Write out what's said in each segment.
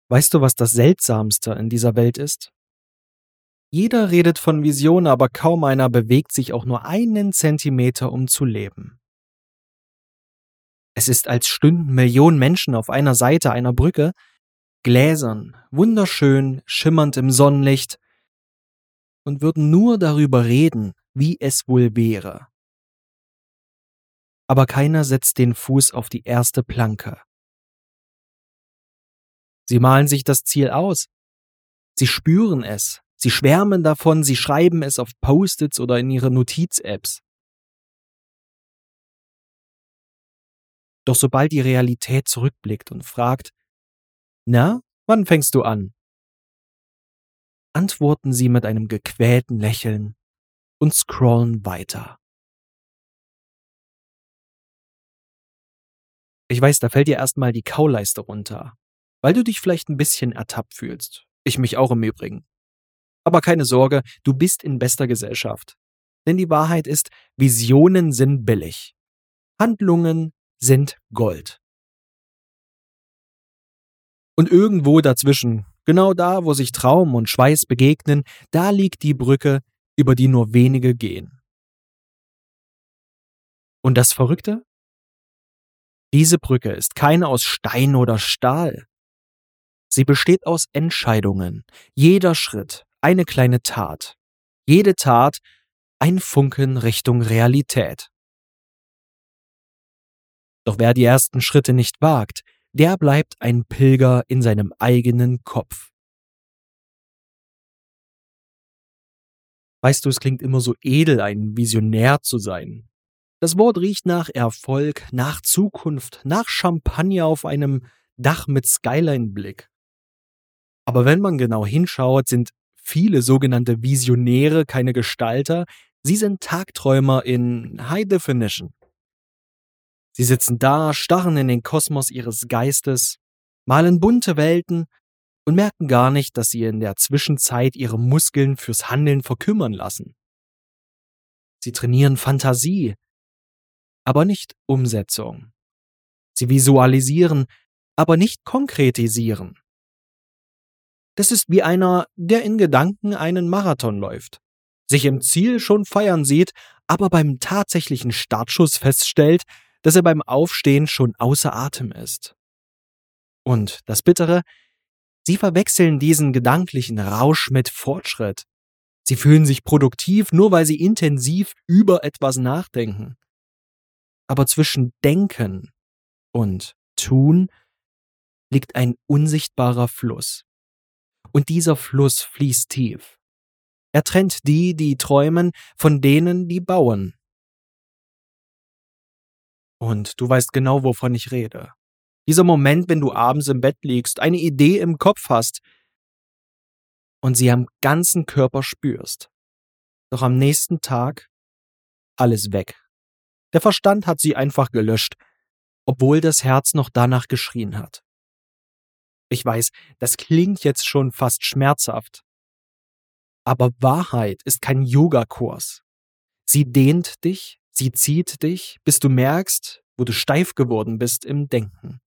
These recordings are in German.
Weißt du, was das Seltsamste in dieser Welt ist? Jeder redet von Visionen, aber kaum einer bewegt sich auch nur einen Zentimeter, um zu leben. Es ist, als stünden Millionen Menschen auf einer Seite einer Brücke, gläsern, wunderschön, schimmernd im Sonnenlicht und würden nur darüber reden, wie es wohl wäre. Aber keiner setzt den Fuß auf die erste Planke. Sie malen sich das Ziel aus. Sie spüren es. Sie schwärmen davon, sie schreiben es auf Post-its oder in ihre Notiz-Apps. Doch sobald die Realität zurückblickt und fragt, na, wann fängst du an? Antworten sie mit einem gequälten Lächeln und scrollen weiter. Ich weiß, da fällt dir erstmal die Kauleiste runter, weil du dich vielleicht ein bisschen ertappt fühlst. Ich mich auch im Übrigen. Aber keine Sorge, du bist in bester Gesellschaft. Denn die Wahrheit ist, Visionen sind billig. Handlungen sind Gold. Und irgendwo dazwischen, genau da, wo sich Traum und Schweiß begegnen, da liegt die Brücke, über die nur wenige gehen. Und das Verrückte? Diese Brücke ist keine aus Stein oder Stahl. Sie besteht aus Entscheidungen. Jeder Schritt, eine kleine Tat. Jede Tat, ein Funken Richtung Realität. Doch wer die ersten Schritte nicht wagt, der bleibt ein Pilger in seinem eigenen Kopf. Weißt du, es klingt immer so edel, ein Visionär zu sein. Das Wort riecht nach Erfolg, nach Zukunft, nach Champagner auf einem Dach mit Skyline-Blick. Aber wenn man genau hinschaut, sind viele sogenannte Visionäre keine Gestalter, sie sind Tagträumer in High Definition. Sie sitzen da, starren in den Kosmos ihres Geistes, malen bunte Welten und merken gar nicht, dass sie in der Zwischenzeit ihre Muskeln fürs Handeln verkümmern lassen. Sie trainieren Fantasie, aber nicht Umsetzung. Sie visualisieren, aber nicht konkretisieren. Das ist wie einer, der in Gedanken einen Marathon läuft, sich im Ziel schon feiern sieht, aber beim tatsächlichen Startschuss feststellt, dass er beim Aufstehen schon außer Atem ist. Und das Bittere, sie verwechseln diesen gedanklichen Rausch mit Fortschritt. Sie fühlen sich produktiv, nur weil sie intensiv über etwas nachdenken. Aber zwischen Denken und Tun liegt ein unsichtbarer Fluss. Und dieser Fluss fließt tief. Er trennt die, die träumen, von denen, die bauen. Und du weißt genau, wovon ich rede. Dieser Moment, wenn du abends im Bett liegst, eine Idee im Kopf hast und sie am ganzen Körper spürst. Doch am nächsten Tag alles weg. Der Verstand hat sie einfach gelöscht, obwohl das Herz noch danach geschrien hat. Ich weiß, das klingt jetzt schon fast schmerzhaft. Aber Wahrheit ist kein Yogakurs. Sie dehnt dich, sie zieht dich, bis du merkst, wo du steif geworden bist im Denken.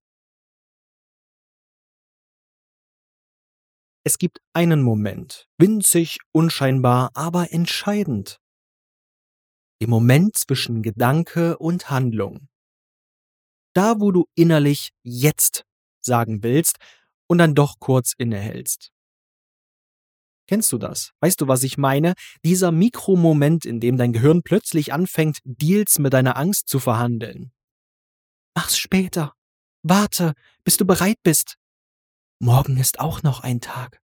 Es gibt einen Moment, winzig, unscheinbar, aber entscheidend. Den Moment zwischen Gedanke und Handlung. Da, wo du innerlich jetzt sagen willst und dann doch kurz innehältst. Kennst du das? Weißt du, was ich meine? Dieser Mikromoment, in dem dein Gehirn plötzlich anfängt, Deals mit deiner Angst zu verhandeln. Mach's später. Warte, bis du bereit bist. Morgen ist auch noch ein Tag.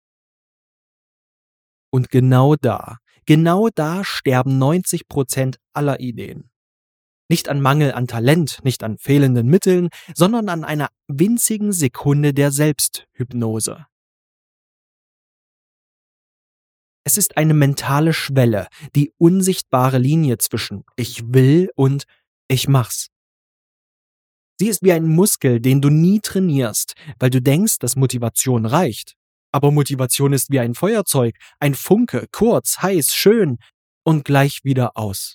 Und genau da sterben 90% aller Ideen. Nicht an Mangel an Talent, nicht an fehlenden Mitteln, sondern an einer winzigen Sekunde der Selbsthypnose. Es ist eine mentale Schwelle, die unsichtbare Linie zwischen ich will und ich mach's. Sie ist wie ein Muskel, den du nie trainierst, weil du denkst, dass Motivation reicht. Aber Motivation ist wie ein Feuerzeug, ein Funke, kurz, heiß, schön und gleich wieder aus.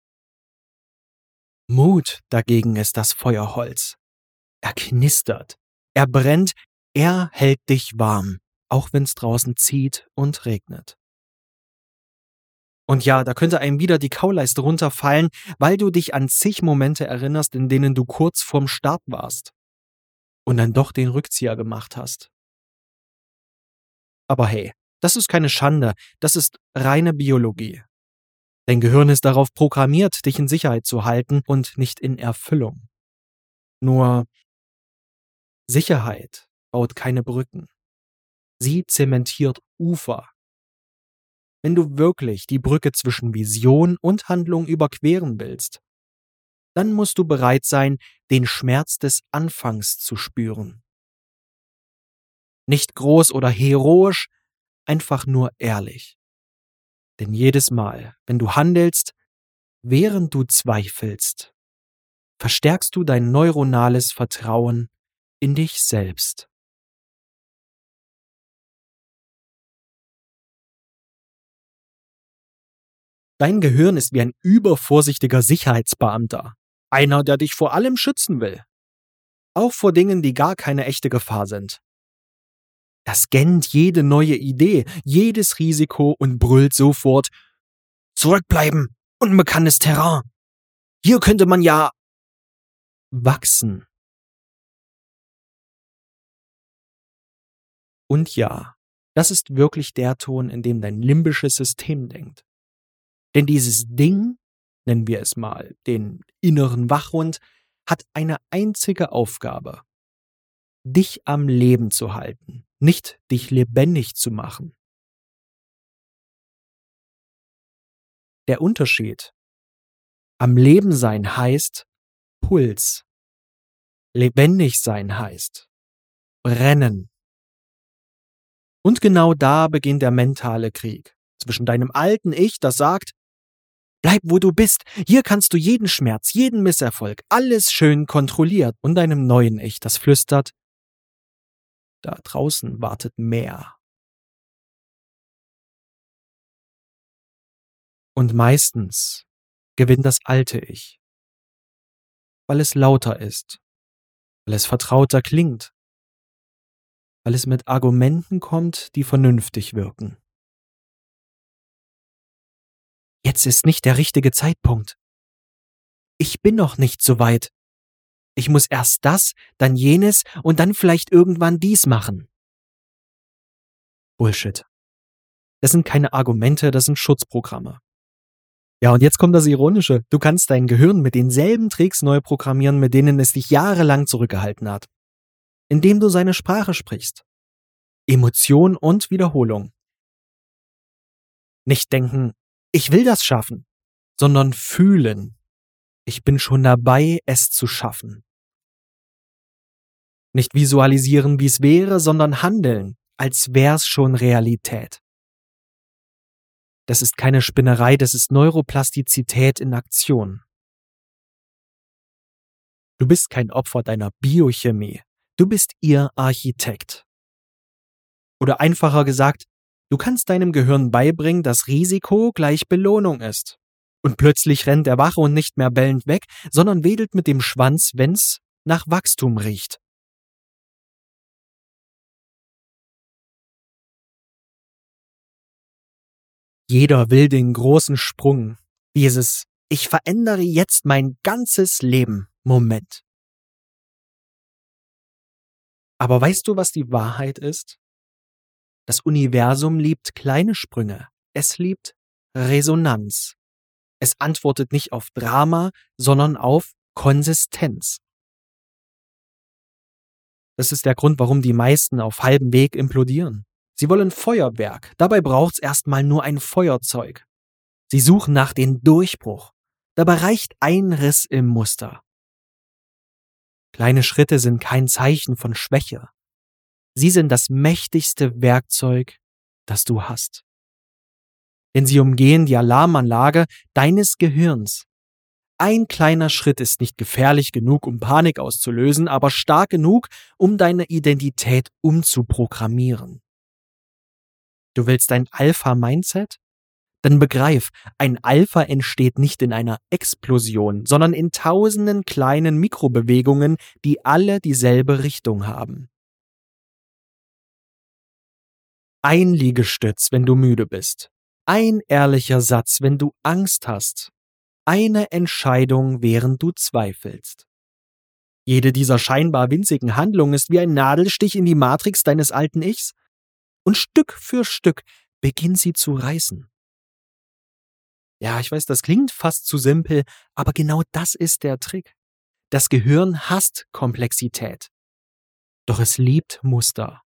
Mut dagegen ist das Feuerholz. Er knistert, Er brennt, er hält dich warm, auch wenn es draußen zieht und regnet. Und ja, da könnte einem wieder die Kauleiste runterfallen, weil du dich an zig Momente erinnerst, in denen du kurz vorm Start warst und dann doch den Rückzieher gemacht hast. Aber hey, das ist keine Schande, das ist reine Biologie. Dein Gehirn ist darauf programmiert, dich in Sicherheit zu halten und nicht in Erfüllung. Nur Sicherheit baut keine Brücken. Sie zementiert Ufer. Wenn du wirklich die Brücke zwischen Vision und Handlung überqueren willst, dann musst du bereit sein, den Schmerz des Anfangs zu spüren. Nicht groß oder heroisch, einfach nur ehrlich. Denn jedes Mal, wenn du handelst, während du zweifelst, verstärkst du dein neuronales Vertrauen in dich selbst. Dein Gehirn ist wie ein übervorsichtiger Sicherheitsbeamter. Einer, der dich vor allem schützen will. Auch vor Dingen, die gar keine echte Gefahr sind. Er scannt jede neue Idee, jedes Risiko und brüllt sofort: Zurückbleiben! Unbekanntes Terrain! Hier könnte man ja wachsen. Und ja, das ist wirklich der Ton, in dem dein limbisches System denkt. Denn dieses Ding, nennen wir es mal den inneren Wachhund, hat eine einzige Aufgabe: dich am Leben zu halten, nicht dich lebendig zu machen. Der Unterschied: am Leben sein heißt Puls. Lebendig sein heißt brennen. Und genau da beginnt der mentale Krieg zwischen deinem alten Ich, das sagt: Bleib, wo du bist, hier kannst du jeden Schmerz, jeden Misserfolg, alles schön kontrolliert, und deinem neuen Ich, das flüstert: Da draußen wartet mehr. Und meistens gewinnt das alte Ich, weil es lauter ist, weil es vertrauter klingt, weil es mit Argumenten kommt, die vernünftig wirken. Jetzt ist nicht der richtige Zeitpunkt. Ich bin noch nicht so weit. Ich muss erst das, dann jenes und dann vielleicht irgendwann dies machen. Bullshit. Das sind keine Argumente, das sind Schutzprogramme. Ja, und jetzt kommt das Ironische. Du kannst dein Gehirn mit denselben Tricks neu programmieren, mit denen es dich jahrelang zurückgehalten hat. Indem du seine Sprache sprichst. Emotion und Wiederholung. Nicht denken, ich will das schaffen, sondern fühlen. Ich bin schon dabei, es zu schaffen. Nicht visualisieren, wie es wäre, sondern handeln, als wär's schon Realität. Das ist keine Spinnerei, das ist Neuroplastizität in Aktion. Du bist kein Opfer deiner Biochemie, du bist ihr Architekt. Oder einfacher gesagt, du kannst deinem Gehirn beibringen, dass Risiko gleich Belohnung ist. Und plötzlich rennt der Wachhund nicht mehr bellend weg, sondern wedelt mit dem Schwanz, wenn's nach Wachstum riecht. Jeder will den großen Sprung, dieses Ich verändere jetzt mein ganzes Leben Moment. Aber weißt du, was die Wahrheit ist? Das Universum liebt kleine Sprünge, es liebt Resonanz. Es antwortet nicht auf Drama, sondern auf Konsistenz. Das ist der Grund, warum die meisten auf halbem Weg implodieren. Sie wollen Feuerwerk, dabei braucht's erstmal nur ein Feuerzeug. Sie suchen nach dem Durchbruch, dabei reicht ein Riss im Muster. Kleine Schritte sind kein Zeichen von Schwäche. Sie sind das mächtigste Werkzeug, das du hast. Denn sie umgehen die Alarmanlage deines Gehirns. Ein kleiner Schritt ist nicht gefährlich genug, um Panik auszulösen, aber stark genug, um deine Identität umzuprogrammieren. Du willst ein Alpha-Mindset? Dann begreif, ein Alpha entsteht nicht in einer Explosion, sondern in tausenden kleinen Mikrobewegungen, die alle dieselbe Richtung haben. Ein Liegestütz, wenn du müde bist. Ein ehrlicher Satz, wenn du Angst hast. Eine Entscheidung, während du zweifelst. Jede dieser scheinbar winzigen Handlungen ist wie ein Nadelstich in die Matrix deines alten Ichs. Und Stück für Stück beginnt sie zu reißen. Ja, ich weiß, das klingt fast zu simpel, aber genau das ist der Trick. Das Gehirn hasst Komplexität. Doch es liebt Muster.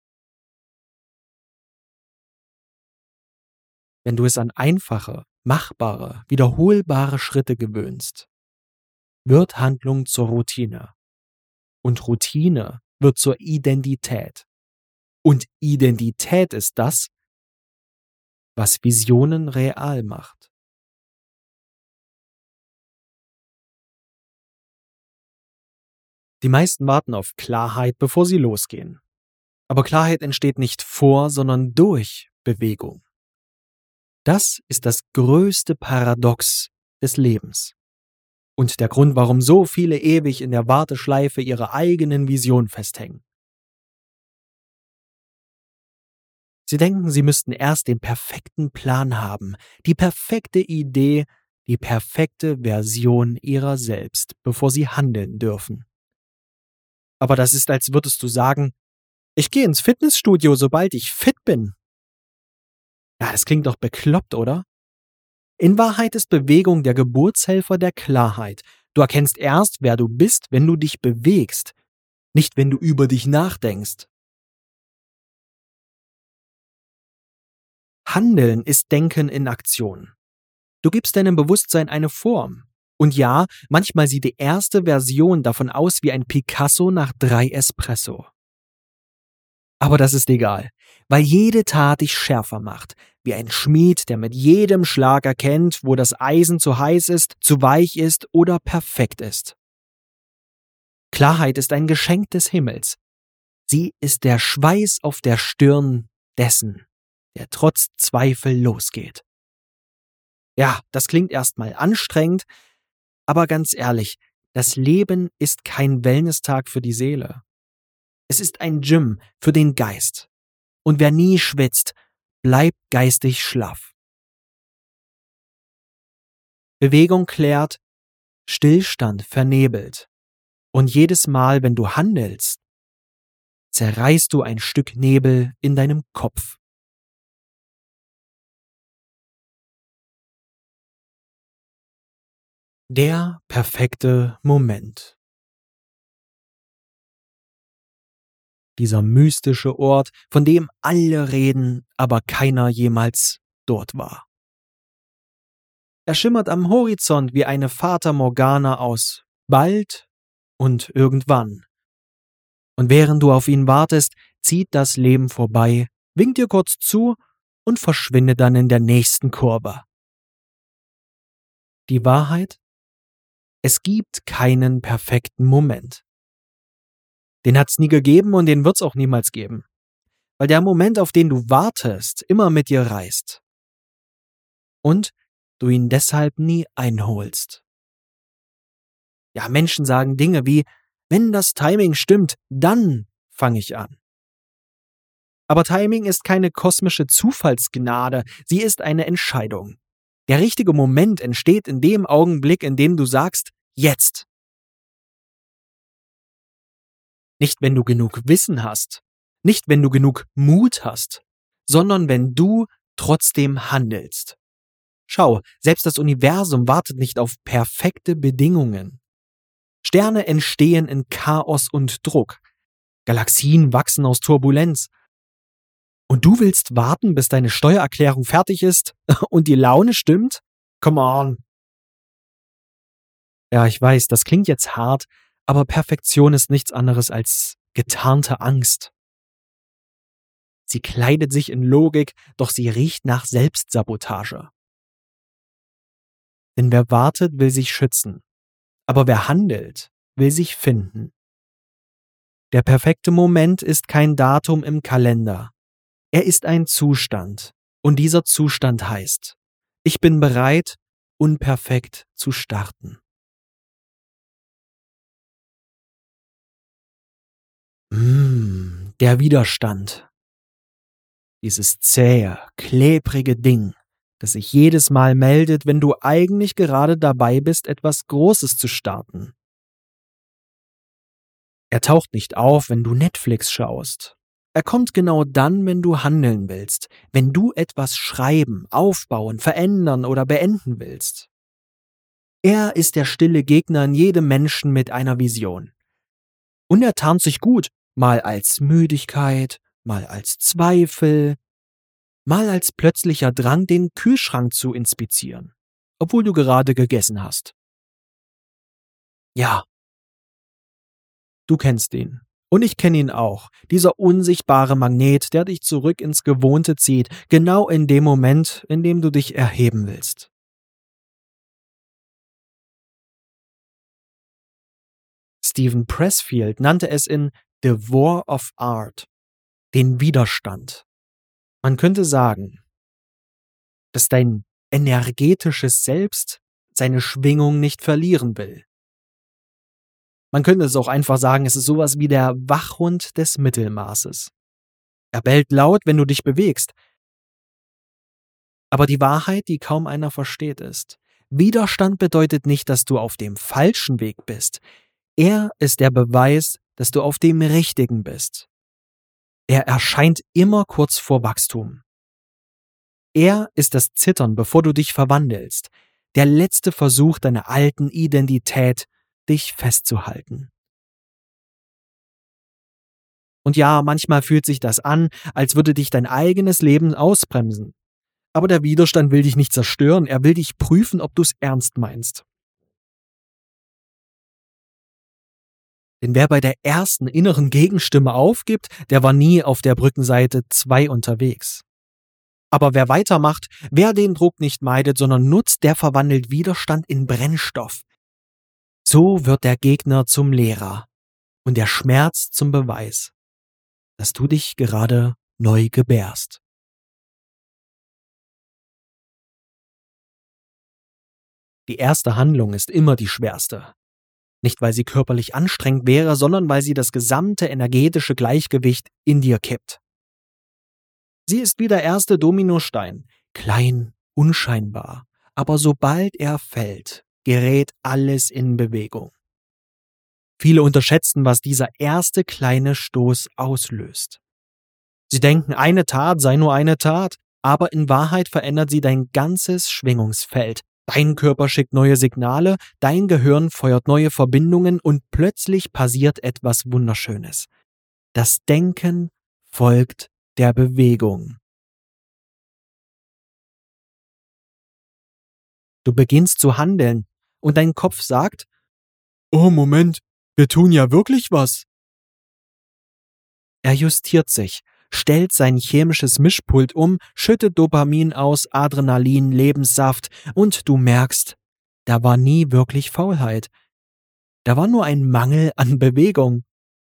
Wenn du es an einfache, machbare, wiederholbare Schritte gewöhnst, wird Handlung zur Routine. Und Routine wird zur Identität. Und Identität ist das, was Visionen real macht. Die meisten warten auf Klarheit, bevor sie losgehen. Aber Klarheit entsteht nicht vor, sondern durch Bewegung. Das ist das größte Paradox des Lebens. Und der Grund, warum so viele ewig in der Warteschleife ihrer eigenen Vision festhängen. Sie denken, sie müssten erst den perfekten Plan haben, die perfekte Idee, die perfekte Version ihrer selbst, bevor sie handeln dürfen. Aber das ist, als würdest du sagen, ich gehe ins Fitnessstudio, sobald ich fit bin. Ja, das klingt doch bekloppt, oder? In Wahrheit ist Bewegung der Geburtshelfer der Klarheit. Du erkennst erst, wer du bist, wenn du dich bewegst, nicht wenn du über dich nachdenkst. Handeln ist Denken in Aktion. Du gibst deinem Bewusstsein eine Form. Und ja, manchmal sieht die erste Version davon aus wie ein Picasso nach 3 Espresso. Aber das ist egal, weil jede Tat dich schärfer macht, wie ein Schmied, der mit jedem Schlag erkennt, wo das Eisen zu heiß ist, zu weich ist oder perfekt ist. Klarheit ist ein Geschenk des Himmels. Sie ist der Schweiß auf der Stirn dessen, der trotz Zweifel losgeht. Ja, das klingt erstmal anstrengend, aber ganz ehrlich, das Leben ist kein Wellness-Tag für die Seele. Es ist ein Gym für den Geist. Und wer nie schwitzt, bleibt geistig schlaff. Bewegung klärt, Stillstand vernebelt. Und jedes Mal, wenn du handelst, zerreißt du ein Stück Nebel in deinem Kopf. Der perfekte Moment. Dieser mystische Ort, von dem alle reden, aber keiner jemals dort war. Er schimmert am Horizont wie eine Fata Morgana aus bald und irgendwann. Und während du auf ihn wartest, zieht das Leben vorbei, winkt dir kurz zu und verschwindet dann in der nächsten Kurve. Die Wahrheit? Es gibt keinen perfekten Moment. Den hat's nie gegeben und den wird's auch niemals geben. Weil der Moment, auf den du wartest, immer mit dir reist. Und du ihn deshalb nie einholst. Ja, Menschen sagen Dinge wie, wenn das Timing stimmt, dann fange ich an. Aber Timing ist keine kosmische Zufallsgnade, sie ist eine Entscheidung. Der richtige Moment entsteht in dem Augenblick, in dem du sagst, jetzt. Nicht, wenn du genug Wissen hast, nicht, wenn du genug Mut hast, sondern wenn du trotzdem handelst. Schau, selbst das Universum wartet nicht auf perfekte Bedingungen. Sterne entstehen in Chaos und Druck. Galaxien wachsen aus Turbulenz. Und du willst warten, bis deine Steuererklärung fertig ist und die Laune stimmt? Come on. Ja, ich weiß, das klingt jetzt hart, aber Perfektion ist nichts anderes als getarnte Angst. Sie kleidet sich in Logik, doch sie riecht nach Selbstsabotage. Denn wer wartet, will sich schützen. Aber wer handelt, will sich finden. Der perfekte Moment ist kein Datum im Kalender. Er ist ein Zustand. Und dieser Zustand heißt, ich bin bereit, unperfekt zu starten. Der Widerstand. Dieses zähe, klebrige Ding, das sich jedes Mal meldet, wenn du eigentlich gerade dabei bist, etwas Großes zu starten. Er taucht nicht auf, wenn du Netflix schaust. Er kommt genau dann, wenn du handeln willst, wenn du etwas schreiben, aufbauen, verändern oder beenden willst. Er ist der stille Gegner in jedem Menschen mit einer Vision. Und er tarnt sich gut, mal als Müdigkeit, mal als Zweifel, mal als plötzlicher Drang, den Kühlschrank zu inspizieren, obwohl du gerade gegessen hast. Ja, du kennst ihn. Und ich kenne ihn auch. Dieser unsichtbare Magnet, der dich zurück ins Gewohnte zieht, genau in dem Moment, in dem du dich erheben willst. Stephen Pressfield nannte es in The War of Art, den Widerstand. Man könnte sagen, dass dein energetisches Selbst seine Schwingung nicht verlieren will. Man könnte es auch einfach sagen, es ist sowas wie der Wachhund des Mittelmaßes. Er bellt laut, wenn du dich bewegst. Aber die Wahrheit, die kaum einer versteht, ist: Widerstand bedeutet nicht, dass du auf dem falschen Weg bist. Er ist der Beweis, dass du auf dem richtigen bist. Er erscheint immer kurz vor Wachstum. Er ist das Zittern, bevor du dich verwandelst. Der letzte Versuch deiner alten Identität, dich festzuhalten. Und ja, manchmal fühlt sich das an, als würde dich dein eigenes Leben ausbremsen. Aber der Widerstand will dich nicht zerstören, er will dich prüfen, ob du es ernst meinst. Denn wer bei der ersten inneren Gegenstimme aufgibt, der war nie auf der Brückenseite 2 unterwegs. Aber wer weitermacht, wer den Druck nicht meidet, sondern nutzt, der verwandelt Widerstand in Brennstoff. So wird der Gegner zum Lehrer und der Schmerz zum Beweis, dass du dich gerade neu gebärst. Die erste Handlung ist immer die schwerste. Nicht, weil sie körperlich anstrengend wäre, sondern weil sie das gesamte energetische Gleichgewicht in dir kippt. Sie ist wie der erste Dominostein, klein, unscheinbar, aber sobald er fällt, gerät alles in Bewegung. Viele unterschätzen, was dieser erste kleine Stoß auslöst. Sie denken, eine Tat sei nur eine Tat, aber in Wahrheit verändert sie dein ganzes Schwingungsfeld. Dein Körper schickt neue Signale, dein Gehirn feuert neue Verbindungen und plötzlich passiert etwas Wunderschönes. Das Denken folgt der Bewegung. Du beginnst zu handeln und dein Kopf sagt: Oh Moment, wir tun ja wirklich was. Er justiert sich, stellt sein chemisches Mischpult um, schüttet Dopamin aus, Adrenalin, Lebenssaft und du merkst, da war nie wirklich Faulheit. Da war nur ein Mangel an Bewegung.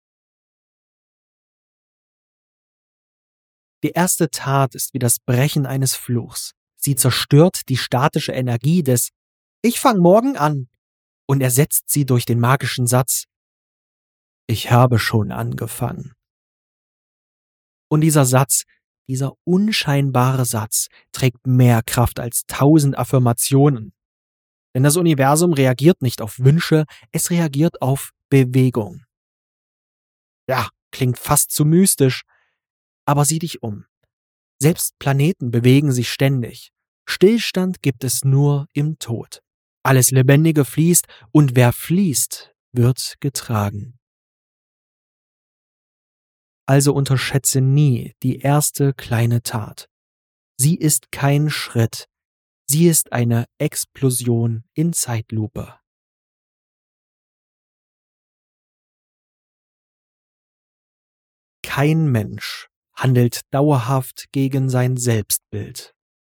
Die erste Tat ist wie das Brechen eines Fluchs. Sie zerstört die statische Energie des „Ich fang morgen an" und ersetzt sie durch den magischen Satz „Ich habe schon angefangen." Und dieser Satz, dieser unscheinbare Satz, trägt mehr Kraft als 1000 Affirmationen. Denn das Universum reagiert nicht auf Wünsche, es reagiert auf Bewegung. Ja, klingt fast zu mystisch, aber sieh dich um. Selbst Planeten bewegen sich ständig. Stillstand gibt es nur im Tod. Alles Lebendige fließt und wer fließt, wird getragen. Also unterschätze nie die erste kleine Tat. Sie ist kein Schritt. Sie ist eine Explosion in Zeitlupe. Kein Mensch handelt dauerhaft gegen sein Selbstbild.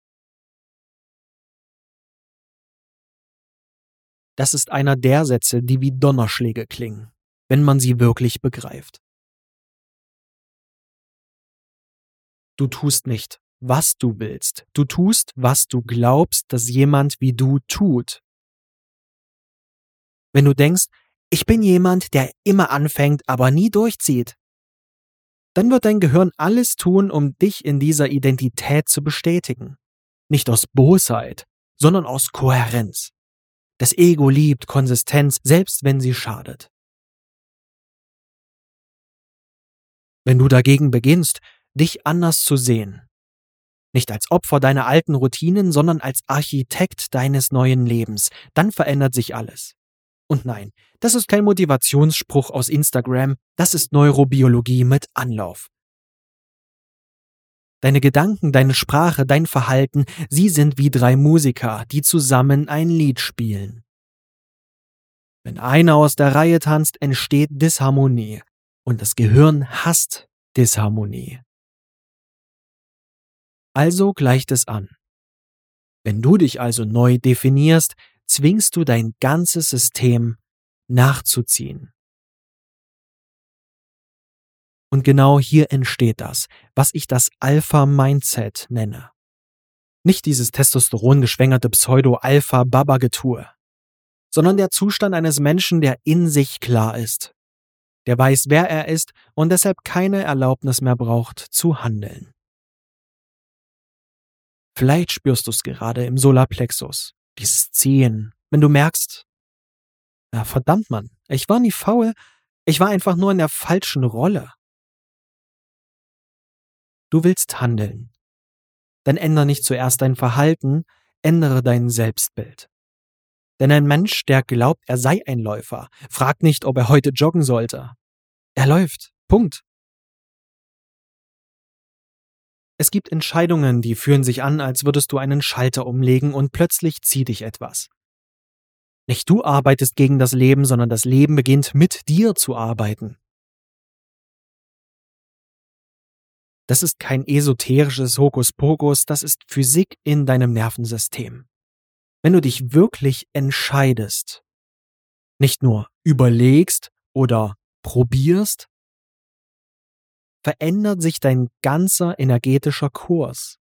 Das ist einer der Sätze, die wie Donnerschläge klingen, wenn man sie wirklich begreift. Du tust nicht, was du willst. Du tust, was du glaubst, dass jemand wie du tut. Wenn du denkst, ich bin jemand, der immer anfängt, aber nie durchzieht, Dann wird dein Gehirn alles tun, um dich in dieser Identität zu bestätigen. Nicht aus Bosheit, sondern aus Kohärenz. Das Ego liebt Konsistenz, selbst wenn sie schadet. Wenn du dagegen beginnst, dich anders zu sehen, nicht als Opfer deiner alten Routinen, sondern als Architekt deines neuen Lebens, dann verändert sich alles. Und nein, das ist kein Motivationsspruch aus Instagram, das ist Neurobiologie mit Anlauf. Deine Gedanken, deine Sprache, dein Verhalten, sie sind wie drei Musiker, die zusammen ein Lied spielen. Wenn einer aus der Reihe tanzt, entsteht Disharmonie. Und das Gehirn hasst Disharmonie. Also gleicht es an. Wenn du dich also neu definierst, zwingst du dein ganzes System nachzuziehen. Und genau hier entsteht das, was ich das Alpha-Mindset nenne. Nicht dieses testosterongeschwängerte Pseudo-Alpha-Baba-Getue, sondern der Zustand eines Menschen, der in sich klar ist, der weiß, wer er ist und deshalb keine Erlaubnis mehr braucht, zu handeln. Vielleicht spürst du es gerade im Solarplexus, dieses Ziehen, wenn du merkst, ja verdammt Mann, ich war nie faul, ich war einfach nur in der falschen Rolle. Du willst handeln. Dann ändere nicht zuerst dein Verhalten, ändere dein Selbstbild. Denn ein Mensch, der glaubt, er sei ein Läufer, fragt nicht, ob er heute joggen sollte. Er läuft. Punkt. Es gibt Entscheidungen, die fühlen sich an, als würdest du einen Schalter umlegen und plötzlich zieht dich etwas. Nicht du arbeitest gegen das Leben, sondern das Leben beginnt mit dir zu arbeiten. Das ist kein esoterisches Hokuspokus, das ist Physik in deinem Nervensystem. Wenn du dich wirklich entscheidest, nicht nur überlegst oder probierst, verändert sich dein ganzer energetischer Kurs.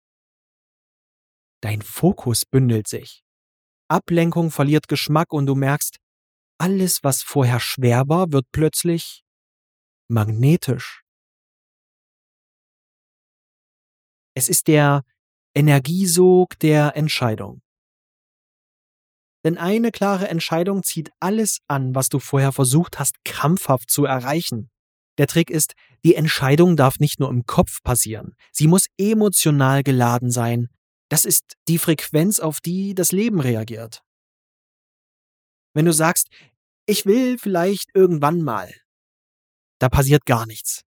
Dein Fokus bündelt sich. Ablenkung verliert Geschmack und du merkst, alles, was vorher schwer war, wird plötzlich magnetisch. Es ist der Energiesog der Entscheidung. Denn eine klare Entscheidung zieht alles an, was du vorher versucht hast, krampfhaft zu erreichen. Der Trick ist, die Entscheidung darf nicht nur im Kopf passieren, sie muss emotional geladen sein. Das ist die Frequenz, auf die das Leben reagiert. Wenn du sagst, ich will vielleicht irgendwann mal, da passiert gar nichts.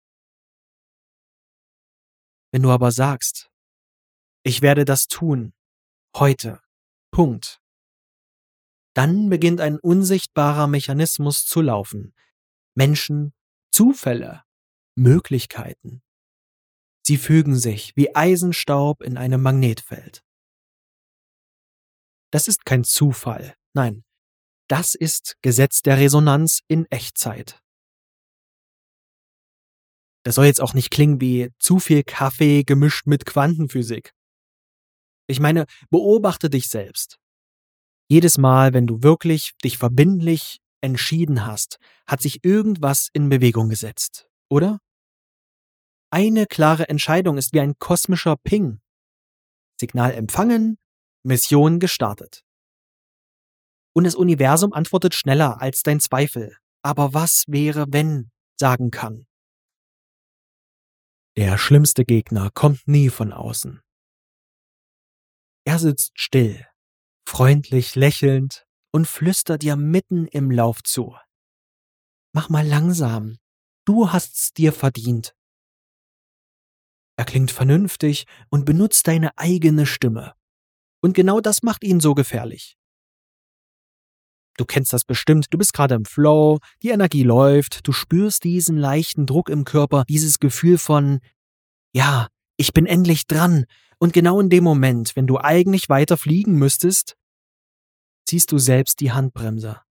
Wenn du aber sagst, ich werde das tun, heute, Punkt, dann beginnt ein unsichtbarer Mechanismus zu laufen. Menschen, Zufälle, Möglichkeiten. Sie fügen sich wie Eisenstaub in einem Magnetfeld. Das ist kein Zufall, nein, das ist Gesetz der Resonanz in Echtzeit. Das soll jetzt auch nicht klingen wie zu viel Kaffee gemischt mit Quantenphysik. Ich meine, beobachte dich selbst. Jedes Mal, wenn du wirklich dich verbindlich entschieden hast, hat sich irgendwas in Bewegung gesetzt, oder? Eine klare Entscheidung ist wie ein kosmischer Ping. Signal empfangen, Mission gestartet. Und das Universum antwortet schneller als dein Zweifel. Aber was wäre, wenn, sagen kann. Der schlimmste Gegner kommt nie von außen. Er sitzt still, freundlich lächelnd und flüstert dir mitten im Lauf zu. Mach mal langsam, du hast's dir verdient. Er klingt vernünftig und benutzt deine eigene Stimme. Und genau das macht ihn so gefährlich. Du kennst das bestimmt, du bist gerade im Flow, die Energie läuft, du spürst diesen leichten Druck im Körper, dieses Gefühl von, ja, ich bin endlich dran. Und genau in dem Moment, wenn du eigentlich weiter fliegen müsstest, ziehst du selbst die Handbremse.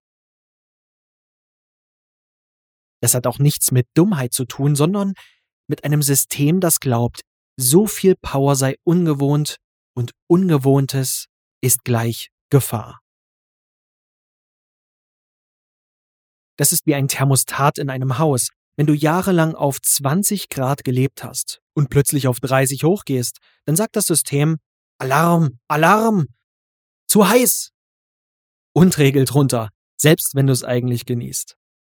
Das hat auch nichts mit Dummheit zu tun, sondern mit einem System, das glaubt, so viel Power sei ungewohnt und Ungewohntes ist gleich Gefahr. Das ist wie ein Thermostat in einem Haus. Wenn du jahrelang auf 20 Grad gelebt hast und plötzlich auf 30 hochgehst, dann sagt das System Alarm, Alarm, zu heiß und regelt runter, selbst wenn du es eigentlich genießt.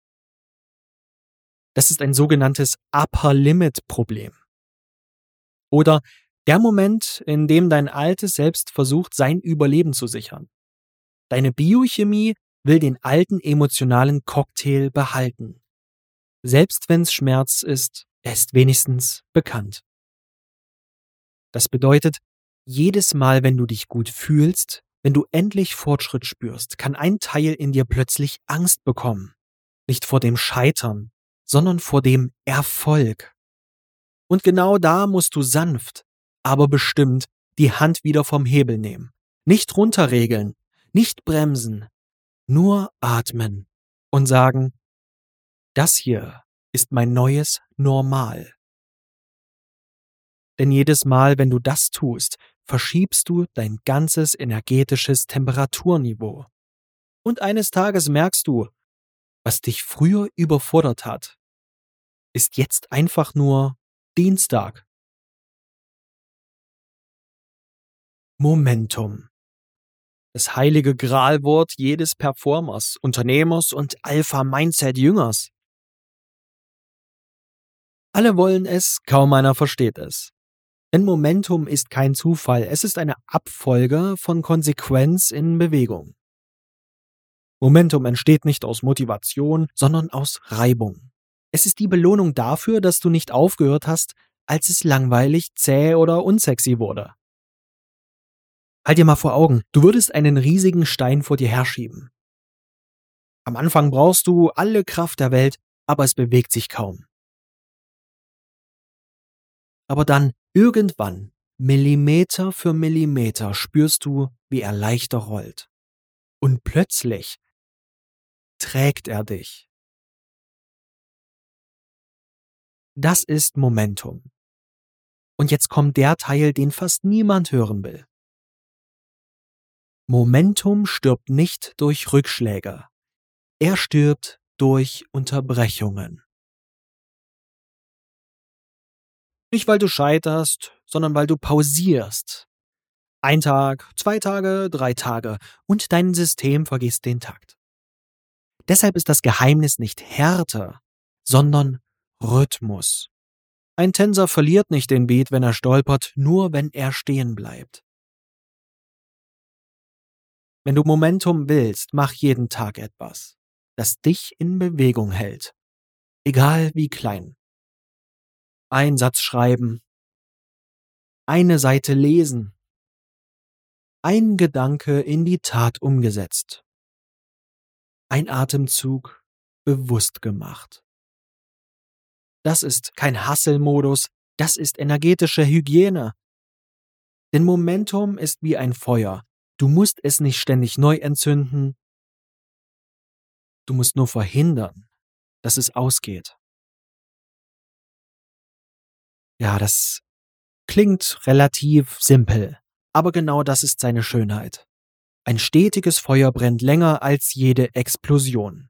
Das ist ein sogenanntes Upper Limit Problem. Oder der Moment, in dem dein altes Selbst versucht, sein Überleben zu sichern. Deine Biochemie will den alten emotionalen Cocktail behalten. Selbst wenn's Schmerz ist, er ist wenigstens bekannt. Das bedeutet, jedes Mal, wenn du dich gut fühlst, wenn du endlich Fortschritt spürst, kann ein Teil in dir plötzlich Angst bekommen. Nicht vor dem Scheitern, sondern vor dem Erfolg. Und genau da musst du sanft, aber bestimmt die Hand wieder vom Hebel nehmen. Nicht runterregeln, nicht bremsen, nur atmen und sagen, das hier ist mein neues Normal. Denn jedes Mal, wenn du das tust, verschiebst du dein ganzes energetisches Temperaturniveau. Und eines Tages merkst du, was dich früher überfordert hat, ist jetzt einfach nur Dienstag. Momentum. Das heilige Gralwort jedes Performers, Unternehmers und Alpha-Mindset-Jüngers. Alle wollen es, kaum einer versteht es. Denn Momentum ist kein Zufall, es ist eine Abfolge von Konsequenz in Bewegung. Momentum entsteht nicht aus Motivation, sondern aus Reibung. Es ist die Belohnung dafür, dass du nicht aufgehört hast, als es langweilig, zäh oder unsexy wurde. Halt dir mal vor Augen, du würdest einen riesigen Stein vor dir herschieben. Am Anfang brauchst du alle Kraft der Welt, aber es bewegt sich kaum. Aber dann, irgendwann, Millimeter für Millimeter, spürst du, wie er leichter rollt. Und plötzlich trägt er dich. Das ist Momentum. Und jetzt kommt der Teil, den fast niemand hören will. Momentum stirbt nicht durch Rückschläge. Er stirbt durch Unterbrechungen. Nicht, weil du scheiterst, sondern weil du pausierst. 1 Tag, 2 Tage, 3 Tage und dein System vergisst den Takt. Deshalb ist das Geheimnis nicht Härte, sondern Rhythmus. Ein Tänzer verliert nicht den Beat, wenn er stolpert, nur wenn er stehen bleibt. Wenn du Momentum willst, mach jeden Tag etwas, das dich in Bewegung hält. Egal wie klein. Ein Satz schreiben, eine Seite lesen, ein Gedanke in die Tat umgesetzt, ein Atemzug bewusst gemacht. Das ist kein Hustle-Modus, das ist energetische Hygiene. Denn Momentum ist wie ein Feuer. Du musst es nicht ständig neu entzünden, du musst nur verhindern, dass es ausgeht. Ja, das klingt relativ simpel, aber genau das ist seine Schönheit. Ein stetiges Feuer brennt länger als jede Explosion.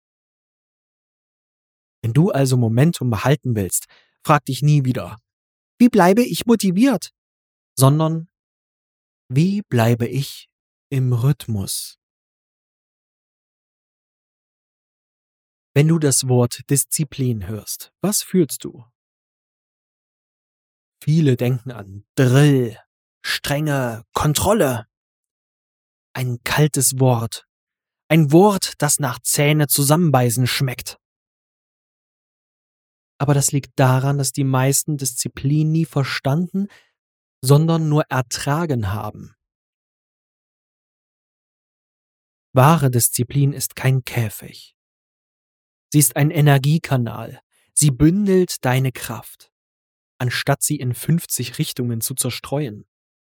Wenn du also Momentum behalten willst, frag dich nie wieder, wie bleibe ich motiviert? Sondern, wie bleibe ich im Rhythmus? Wenn du das Wort Disziplin hörst, was fühlst du? Viele denken an Drill, Strenge, Kontrolle. Ein kaltes Wort. Ein Wort, das nach Zähne zusammenbeißen schmeckt. Aber das liegt daran, dass die meisten Disziplin nie verstanden, sondern nur ertragen haben. Wahre Disziplin ist kein Käfig. Sie ist ein Energiekanal. Sie bündelt deine Kraft, anstatt sie in 50 Richtungen zu zerstreuen.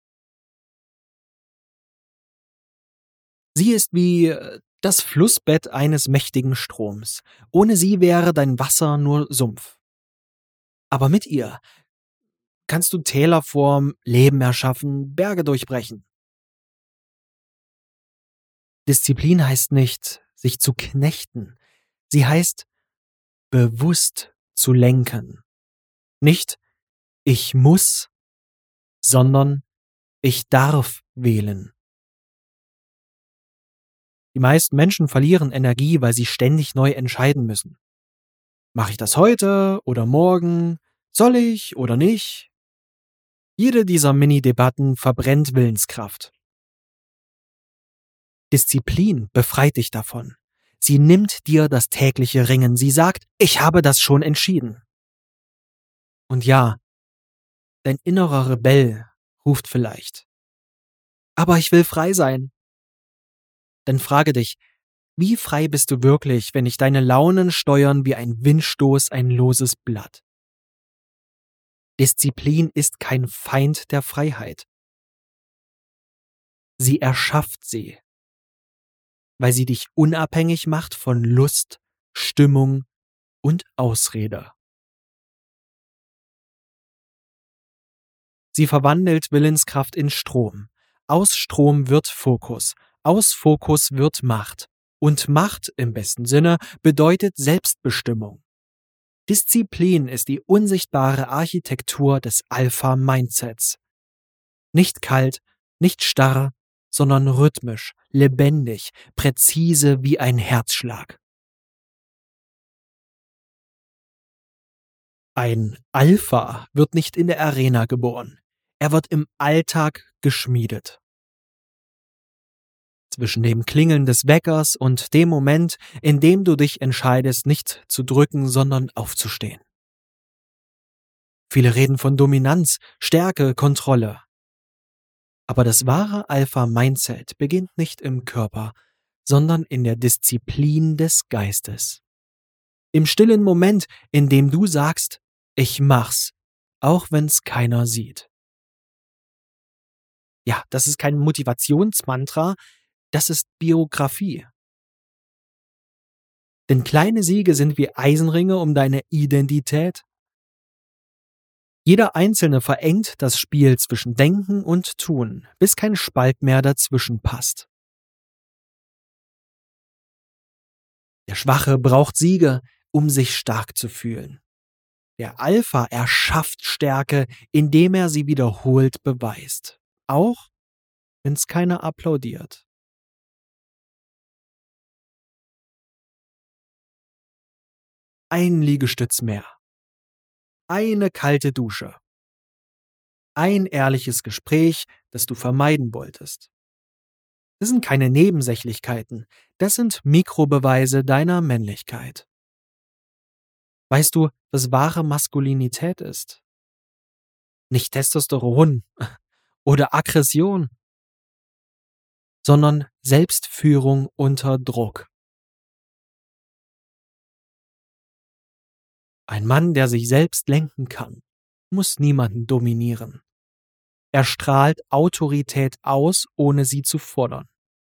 Sie ist wie das Flussbett eines mächtigen Stroms. Ohne sie wäre dein Wasser nur Sumpf. Aber mit ihr kannst du Täler vorm Leben erschaffen, Berge durchbrechen. Disziplin heißt nicht, sich zu knechten. Sie heißt, bewusst zu lenken. Nicht ich muss, sondern ich darf wählen. Die meisten Menschen verlieren Energie, weil sie ständig neu entscheiden müssen. Mache ich das heute oder morgen? Soll ich oder nicht? Jede dieser Mini-Debatten verbrennt Willenskraft. Disziplin befreit dich davon. Sie nimmt dir das tägliche Ringen. Sie sagt, ich habe das schon entschieden. Und ja, dein innerer Rebell ruft vielleicht. Aber ich will frei sein. Dann frage dich, wie frei bist du wirklich, wenn dich deine Launen steuern wie ein Windstoß ein loses Blatt? Disziplin ist kein Feind der Freiheit. Sie erschafft sie, weil sie dich unabhängig macht von Lust, Stimmung und Ausrede. Sie verwandelt Willenskraft in Strom. Aus Strom wird Fokus. Aus Fokus wird Macht. Und Macht im besten Sinne bedeutet Selbstbestimmung. Disziplin ist die unsichtbare Architektur des Alpha-Mindsets. Nicht kalt, nicht starr, sondern rhythmisch, lebendig, präzise wie ein Herzschlag. Ein Alpha wird nicht in der Arena geboren. Er wird im Alltag geschmiedet. Zwischen dem Klingeln des Weckers und dem Moment, in dem du dich entscheidest, nicht zu drücken, sondern aufzustehen. Viele reden von Dominanz, Stärke, Kontrolle. Aber das wahre Alpha-Mindset beginnt nicht im Körper, sondern in der Disziplin des Geistes. Im stillen Moment, in dem du sagst, ich mach's, auch wenn's keiner sieht. Ja, das ist kein Motivationsmantra, das ist Biografie. Denn kleine Siege sind wie Eisenringe um deine Identität. Jeder Einzelne verengt das Spiel zwischen Denken und Tun, bis kein Spalt mehr dazwischen passt. Der Schwache braucht Siege, um sich stark zu fühlen. Der Alpha erschafft Stärke, indem er sie wiederholt beweist. Auch wenn's keiner applaudiert. Ein Liegestütz mehr. Eine kalte Dusche. Ein ehrliches Gespräch, das du vermeiden wolltest. Das sind keine Nebensächlichkeiten, das sind Mikrobeweise deiner Männlichkeit. Weißt du, was wahre Maskulinität ist? Nicht Testosteron oder Aggression, sondern Selbstführung unter Druck. Ein Mann, der sich selbst lenken kann, muss niemanden dominieren. Er strahlt Autorität aus, ohne sie zu fordern.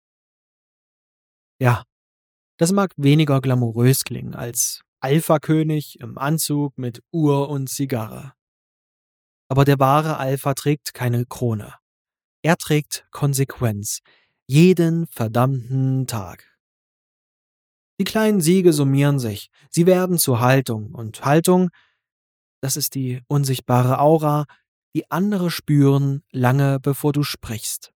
Ja, das mag weniger glamourös klingen als Alpha-König im Anzug mit Uhr und Zigarre. Aber der wahre Alpha trägt keine Krone. Er trägt Konsequenz. Jeden verdammten Tag. Die kleinen Siege summieren sich. Sie werden zur Haltung. Und Haltung, das ist die unsichtbare Aura, die andere spüren, lange bevor du sprichst.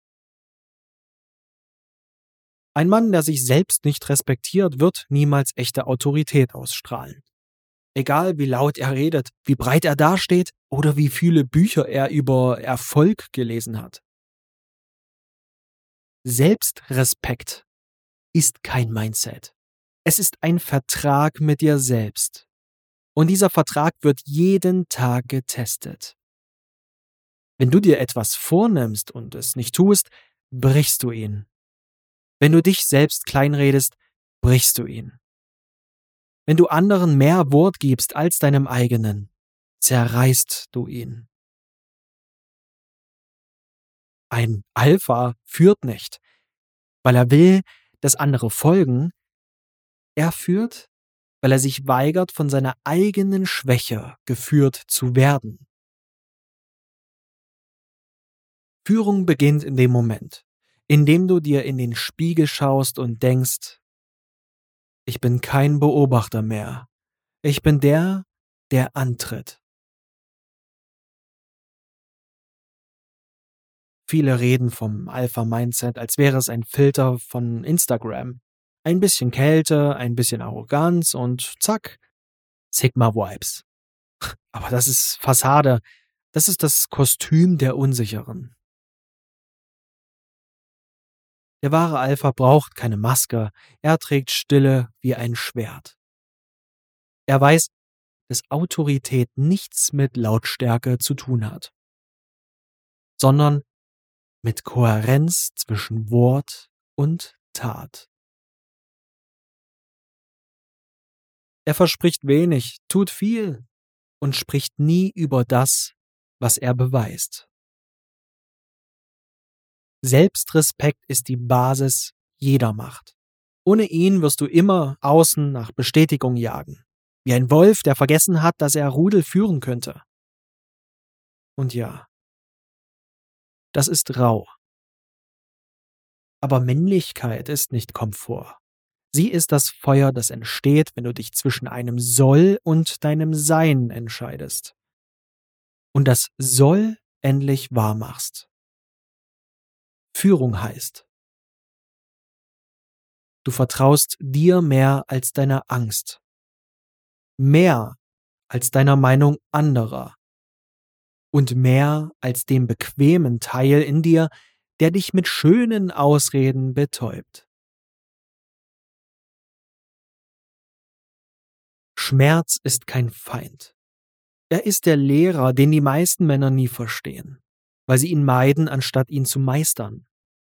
Ein Mann, der sich selbst nicht respektiert, wird niemals echte Autorität ausstrahlen. Egal wie laut er redet, wie breit er dasteht oder wie viele Bücher er über Erfolg gelesen hat. Selbstrespekt ist kein Mindset. Es ist ein Vertrag mit dir selbst. Und dieser Vertrag wird jeden Tag getestet. Wenn du dir etwas vornimmst und es nicht tust, brichst du ihn. Wenn du dich selbst kleinredest, brichst du ihn. Wenn du anderen mehr Wort gibst als deinem eigenen, zerreißt du ihn. Ein Alpha führt nicht, weil er will, dass andere folgen. Er führt, weil er sich weigert, von seiner eigenen Schwäche geführt zu werden. Führung beginnt in dem Moment, in dem du dir in den Spiegel schaust und denkst, ich bin kein Beobachter mehr. Ich bin der, der antritt. Viele reden vom Alpha-Mindset, als wäre es ein Filter von Instagram. Ein bisschen Kälte, ein bisschen Arroganz und zack, Sigma-Vibes. Aber das ist Fassade. Das ist das Kostüm der Unsicheren. Der wahre Alpha braucht keine Maske. Er trägt Stille wie ein Schwert. Er weiß, dass Autorität nichts mit Lautstärke zu tun hat, sondern mit Kohärenz zwischen Wort und Tat. Er verspricht wenig, tut viel und spricht nie über das, was er beweist. Selbstrespekt ist die Basis jeder Macht. Ohne ihn wirst du immer außen nach Bestätigung jagen. Wie ein Wolf, der vergessen hat, dass er Rudel führen könnte. Und ja, das ist rau. Aber Männlichkeit ist nicht Komfort. Sie ist das Feuer, das entsteht, wenn du dich zwischen einem Soll und deinem Sein entscheidest. Und das Soll endlich wahr machst. Führung heißt, du vertraust dir mehr als deiner Angst. Mehr als deiner Meinung anderer. Und mehr als dem bequemen Teil in dir, der dich mit schönen Ausreden betäubt. Schmerz ist kein Feind. Er ist der Lehrer, den die meisten Männer nie verstehen, weil sie ihn meiden, anstatt ihn zu meistern.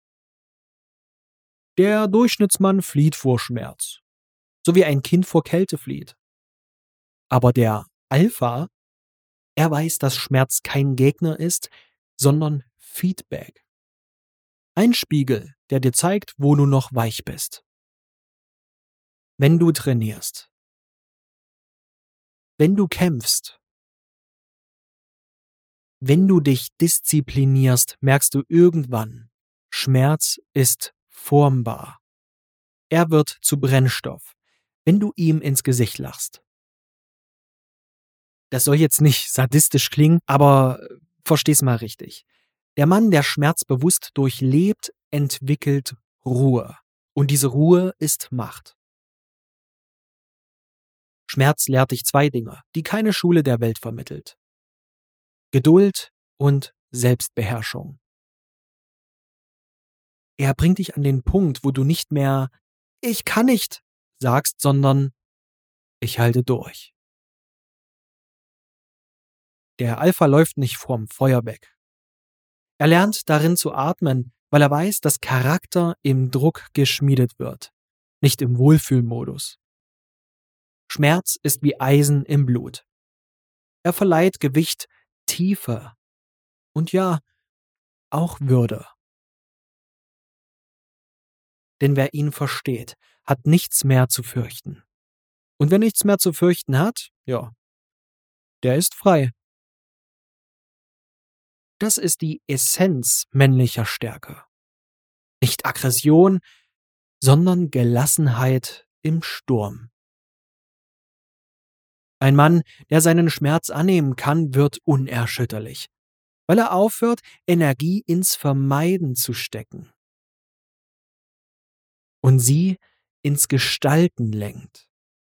Der Durchschnittsmann flieht vor Schmerz, so wie ein Kind vor Kälte flieht. Aber der Alpha, er weiß, dass Schmerz kein Gegner ist, sondern Feedback. Ein Spiegel, der dir zeigt, wo du noch weich bist. Wenn du trainierst, wenn du kämpfst, wenn du dich disziplinierst, merkst du irgendwann, Schmerz ist formbar. Er wird zu Brennstoff, wenn du ihm ins Gesicht lachst. Das soll jetzt nicht sadistisch klingen, aber versteh's mal richtig. Der Mann, der Schmerz bewusst durchlebt, entwickelt Ruhe. Und diese Ruhe ist Macht. Schmerz lehrt dich zwei Dinge, die keine Schule der Welt vermittelt. Geduld und Selbstbeherrschung. Er bringt dich an den Punkt, wo du nicht mehr „Ich kann nicht" sagst, sondern „Ich halte durch." Der Alpha läuft nicht vorm Feuer weg. Er lernt darin zu atmen, weil er weiß, dass Charakter im Druck geschmiedet wird, nicht im Wohlfühlmodus. Schmerz ist wie Eisen im Blut. Er verleiht Gewicht, Tiefe und ja, auch Würde. Denn wer ihn versteht, hat nichts mehr zu fürchten. Und wer nichts mehr zu fürchten hat, ja, der ist frei. Das ist die Essenz männlicher Stärke. Nicht Aggression, sondern Gelassenheit im Sturm. Ein Mann, der seinen Schmerz annehmen kann, wird unerschütterlich, weil er aufhört, Energie ins Vermeiden zu stecken und sie ins Gestalten lenkt.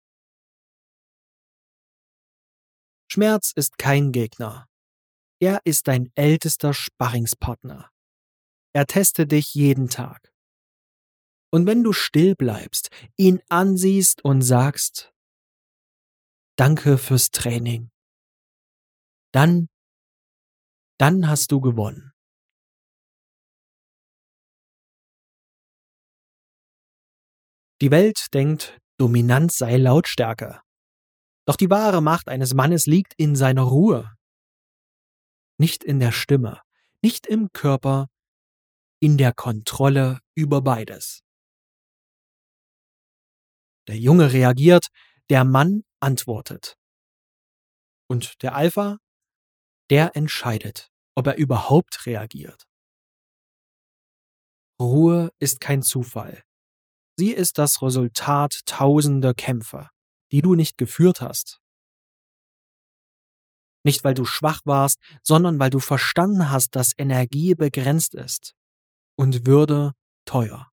Schmerz ist kein Gegner. Er ist dein ältester Sparringspartner. Er testet dich jeden Tag. Und wenn du still bleibst, ihn ansiehst und sagst, Danke fürs Training, dann hast du gewonnen. Die Welt denkt, Dominanz sei Lautstärke. Doch die wahre Macht eines Mannes liegt in seiner Ruhe. Nicht in der Stimme, nicht im Körper, in der Kontrolle über beides. Der Junge reagiert, der Mann antwortet. Und der Alpha, der entscheidet, ob er überhaupt reagiert. Ruhe ist kein Zufall. Sie ist das Resultat tausender Kämpfe. die du nicht geführt hast. Nicht, weil du schwach warst, sondern weil du verstanden hast, dass Energie begrenzt ist und Würde teuer.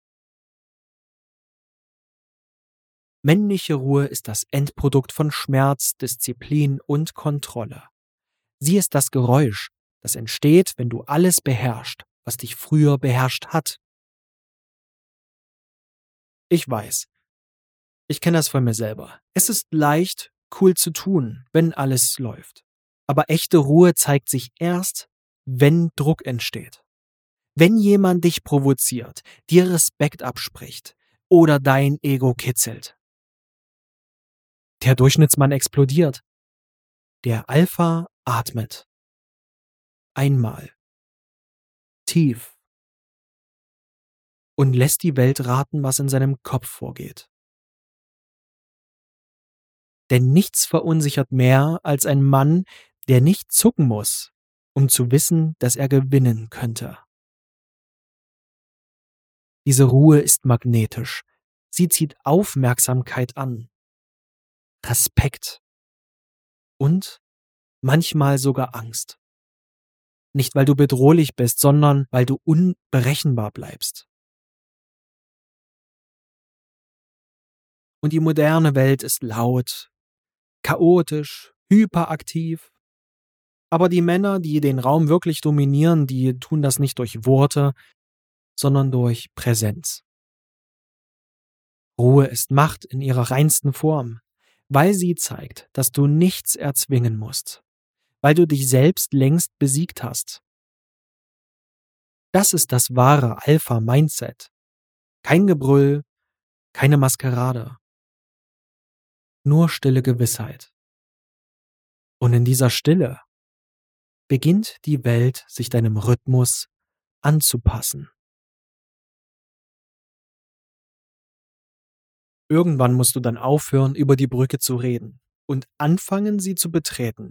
Männliche Ruhe ist das Endprodukt von Schmerz, Disziplin und Kontrolle. Sie ist das Geräusch, das entsteht, wenn du alles beherrschst, was dich früher beherrscht hat. Ich weiß, ich kenne das von mir selber. Es ist leicht, cool zu tun, wenn alles läuft. Aber echte Ruhe zeigt sich erst, wenn Druck entsteht. Wenn jemand dich provoziert, dir Respekt abspricht oder dein Ego kitzelt. Der Durchschnittsmann explodiert. Der Alpha atmet. Einmal. Tief. Und lässt die Welt raten, was in seinem Kopf vorgeht. Denn nichts verunsichert mehr als ein Mann, der nicht zucken muss, um zu wissen, dass er gewinnen könnte. Diese Ruhe ist magnetisch. Sie zieht Aufmerksamkeit an, Respekt und manchmal sogar Angst. Nicht, weil du bedrohlich bist, sondern weil du unberechenbar bleibst. Und die moderne Welt ist laut, chaotisch, hyperaktiv. Aber die Männer, die den Raum wirklich dominieren, die tun das nicht durch Worte, sondern durch Präsenz. Ruhe ist Macht in ihrer reinsten Form, weil sie zeigt, dass du nichts erzwingen musst, weil du dich selbst längst besiegt hast. Das ist das wahre Alpha-Mindset. Kein Gebrüll, keine Maskerade. Nur stille Gewissheit. Und in dieser Stille beginnt die Welt, sich deinem Rhythmus anzupassen. Irgendwann musst du dann aufhören, über die Brücke zu reden und anfangen, sie zu betreten.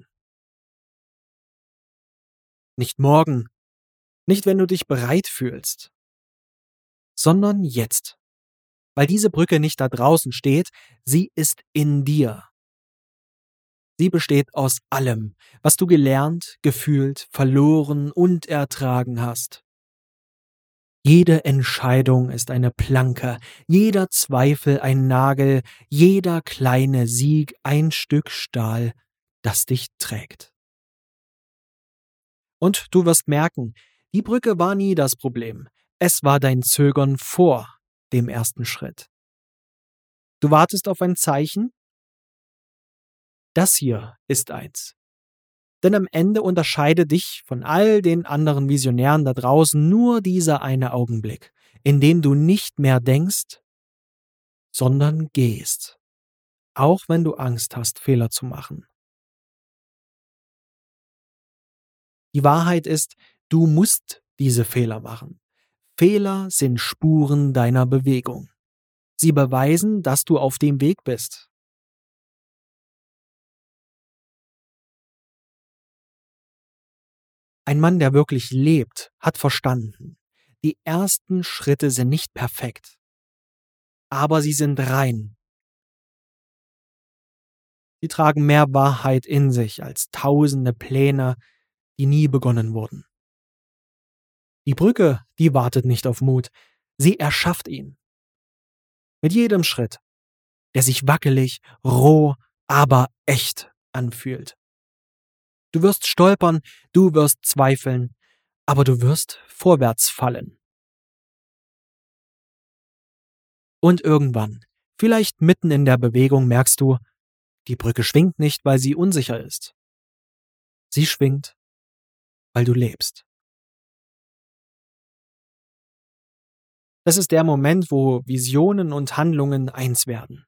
Nicht morgen, nicht wenn du dich bereit fühlst, sondern jetzt. Weil diese Brücke nicht da draußen steht, sie ist in dir. Sie besteht aus allem, was du gelernt, gefühlt, verloren und ertragen hast. Jede Entscheidung ist eine Planke, jeder Zweifel ein Nagel, jeder kleine Sieg ein Stück Stahl, das dich trägt. Und du wirst merken, die Brücke war nie das Problem. Es war dein Zögern vor dem ersten Schritt. Du wartest auf ein Zeichen? Das hier ist eins. Denn am Ende unterscheidet dich von all den anderen Visionären da draußen nur dieser eine Augenblick, in dem du nicht mehr denkst, sondern gehst. Auch wenn du Angst hast, Fehler zu machen. Die Wahrheit ist, du musst diese Fehler machen. Fehler sind Spuren deiner Bewegung. Sie beweisen, dass du auf dem Weg bist. Ein Mann, der wirklich lebt, hat verstanden. Die ersten Schritte sind nicht perfekt, aber sie sind rein. Sie tragen mehr Wahrheit in sich als tausende Pläne, die nie begonnen wurden. Die Brücke, die wartet nicht auf Mut, sie erschafft ihn. Mit jedem Schritt, der sich wackelig, roh, aber echt anfühlt. Du wirst stolpern, du wirst zweifeln, aber du wirst vorwärts fallen. Und irgendwann, vielleicht mitten in der Bewegung, merkst du, die Brücke schwingt nicht, weil sie unsicher ist. Sie schwingt, weil du lebst. Das ist der Moment, wo Visionen und Handlungen eins werden.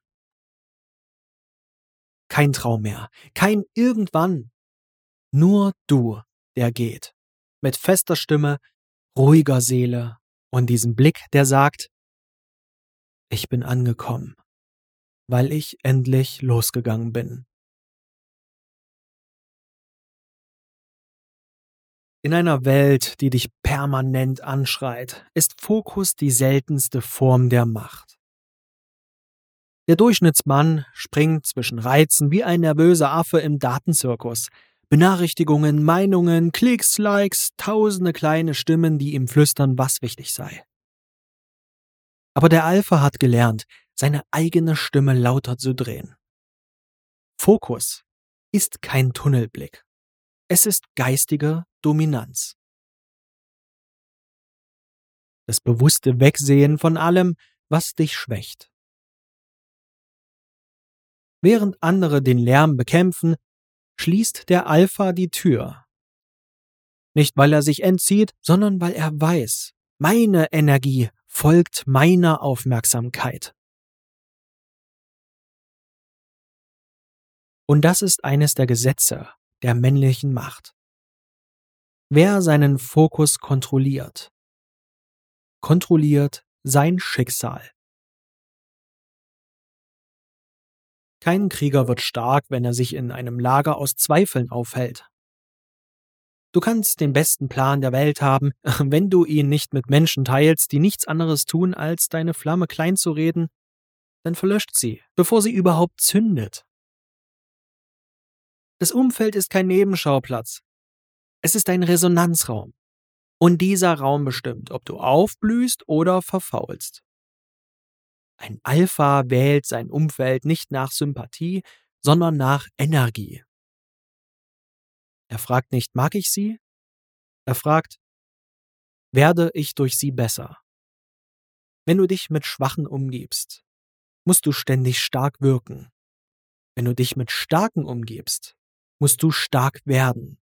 Kein Traum mehr, kein irgendwann. Nur du, der geht. Mit fester Stimme, ruhiger Seele und diesem Blick, der sagt, ich bin angekommen, weil ich endlich losgegangen bin. In einer Welt, die dich permanent anschreit, ist Fokus die seltenste Form der Macht. Der Durchschnittsmann springt zwischen Reizen wie ein nervöser Affe im Datenzirkus. Benachrichtigungen, Meinungen, Klicks, Likes, tausende kleine Stimmen, die ihm flüstern, was wichtig sei. Aber der Alpha hat gelernt, seine eigene Stimme lauter zu drehen. Fokus ist kein Tunnelblick. Es ist geistige Dominanz. Das bewusste Wegsehen von allem, was dich schwächt. Während andere den Lärm bekämpfen, schließt der Alpha die Tür. Nicht, weil er sich entzieht, sondern weil er weiß, meine Energie folgt meiner Aufmerksamkeit. Und das ist eines der Gesetze der männlichen Macht. Wer seinen Fokus kontrolliert, kontrolliert sein Schicksal. Kein Krieger wird stark, wenn er sich in einem Lager aus Zweifeln aufhält. Du kannst den besten Plan der Welt haben, wenn du ihn nicht mit Menschen teilst, die nichts anderes tun, als deine Flamme klein zu reden, dann verlöscht sie, bevor sie überhaupt zündet. Das Umfeld ist kein Nebenschauplatz. Es ist ein Resonanzraum. Und dieser Raum bestimmt, ob du aufblühst oder verfaulst. Ein Alpha wählt sein Umfeld nicht nach Sympathie, sondern nach Energie. Er fragt nicht, mag ich sie? Er fragt, werde ich durch sie besser? Wenn du dich mit Schwachen umgibst, musst du ständig stark wirken. Wenn du dich mit Starken umgibst, musst du stark werden.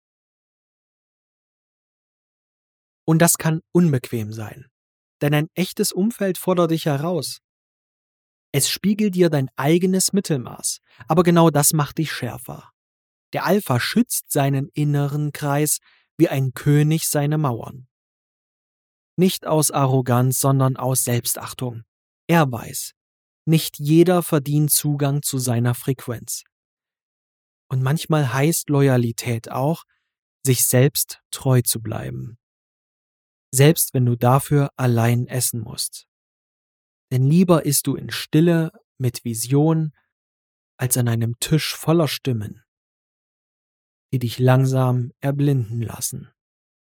Und das kann unbequem sein, denn ein echtes Umfeld fordert dich heraus. Es spiegelt dir dein eigenes Mittelmaß, aber genau das macht dich schärfer. Der Alpha schützt seinen inneren Kreis wie ein König seine Mauern. Nicht aus Arroganz, sondern aus Selbstachtung. Er weiß, nicht jeder verdient Zugang zu seiner Frequenz. Und manchmal heißt Loyalität auch, sich selbst treu zu bleiben. Selbst wenn du dafür allein essen musst. Denn lieber isst du in Stille mit Vision, als an einem Tisch voller Stimmen, die dich langsam erblinden lassen.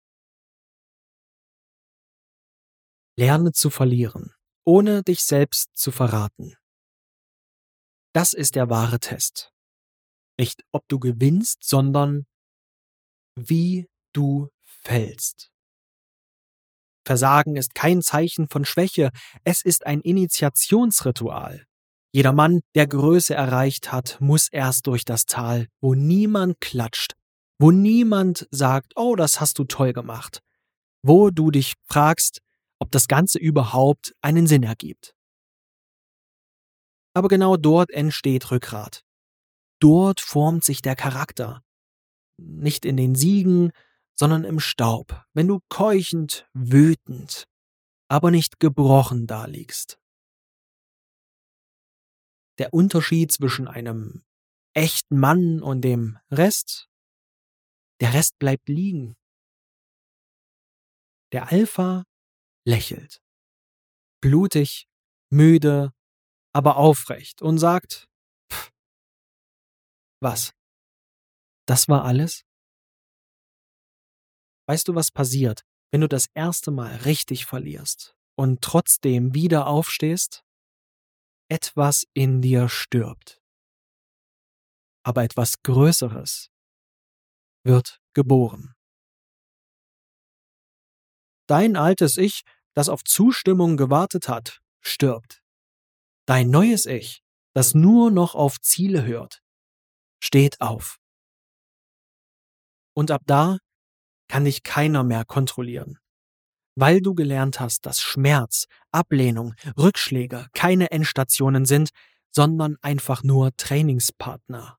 Lerne zu verlieren, ohne dich selbst zu verraten. Das ist der wahre Test. Nicht, ob du gewinnst, sondern wie du fällst. Versagen ist kein Zeichen von Schwäche, es ist ein Initiationsritual. Jeder Mann, der Größe erreicht hat, muss erst durch das Tal, wo niemand klatscht, wo niemand sagt, oh, das hast du toll gemacht, wo du dich fragst, ob das Ganze überhaupt einen Sinn ergibt. Aber genau dort entsteht Rückgrat. Dort formt sich der Charakter. Nicht in den Siegen, sondern im Staub, wenn du keuchend, wütend, aber nicht gebrochen daliegst. Der Unterschied zwischen einem echten Mann und dem Rest? Der Rest bleibt liegen. Der Alpha lächelt. Blutig, müde, aber aufrecht und sagt, was? Das war alles? Weißt du, was passiert, wenn du das erste Mal richtig verlierst und trotzdem wieder aufstehst? Etwas in dir stirbt. Aber etwas Größeres wird geboren. Dein altes Ich, das auf Zustimmung gewartet hat, stirbt. Dein neues Ich, das nur noch auf Ziele hört, steht auf. Und ab da kann dich keiner mehr kontrollieren, weil du gelernt hast, dass Schmerz, Ablehnung, Rückschläge keine Endstationen sind, sondern einfach nur Trainingspartner.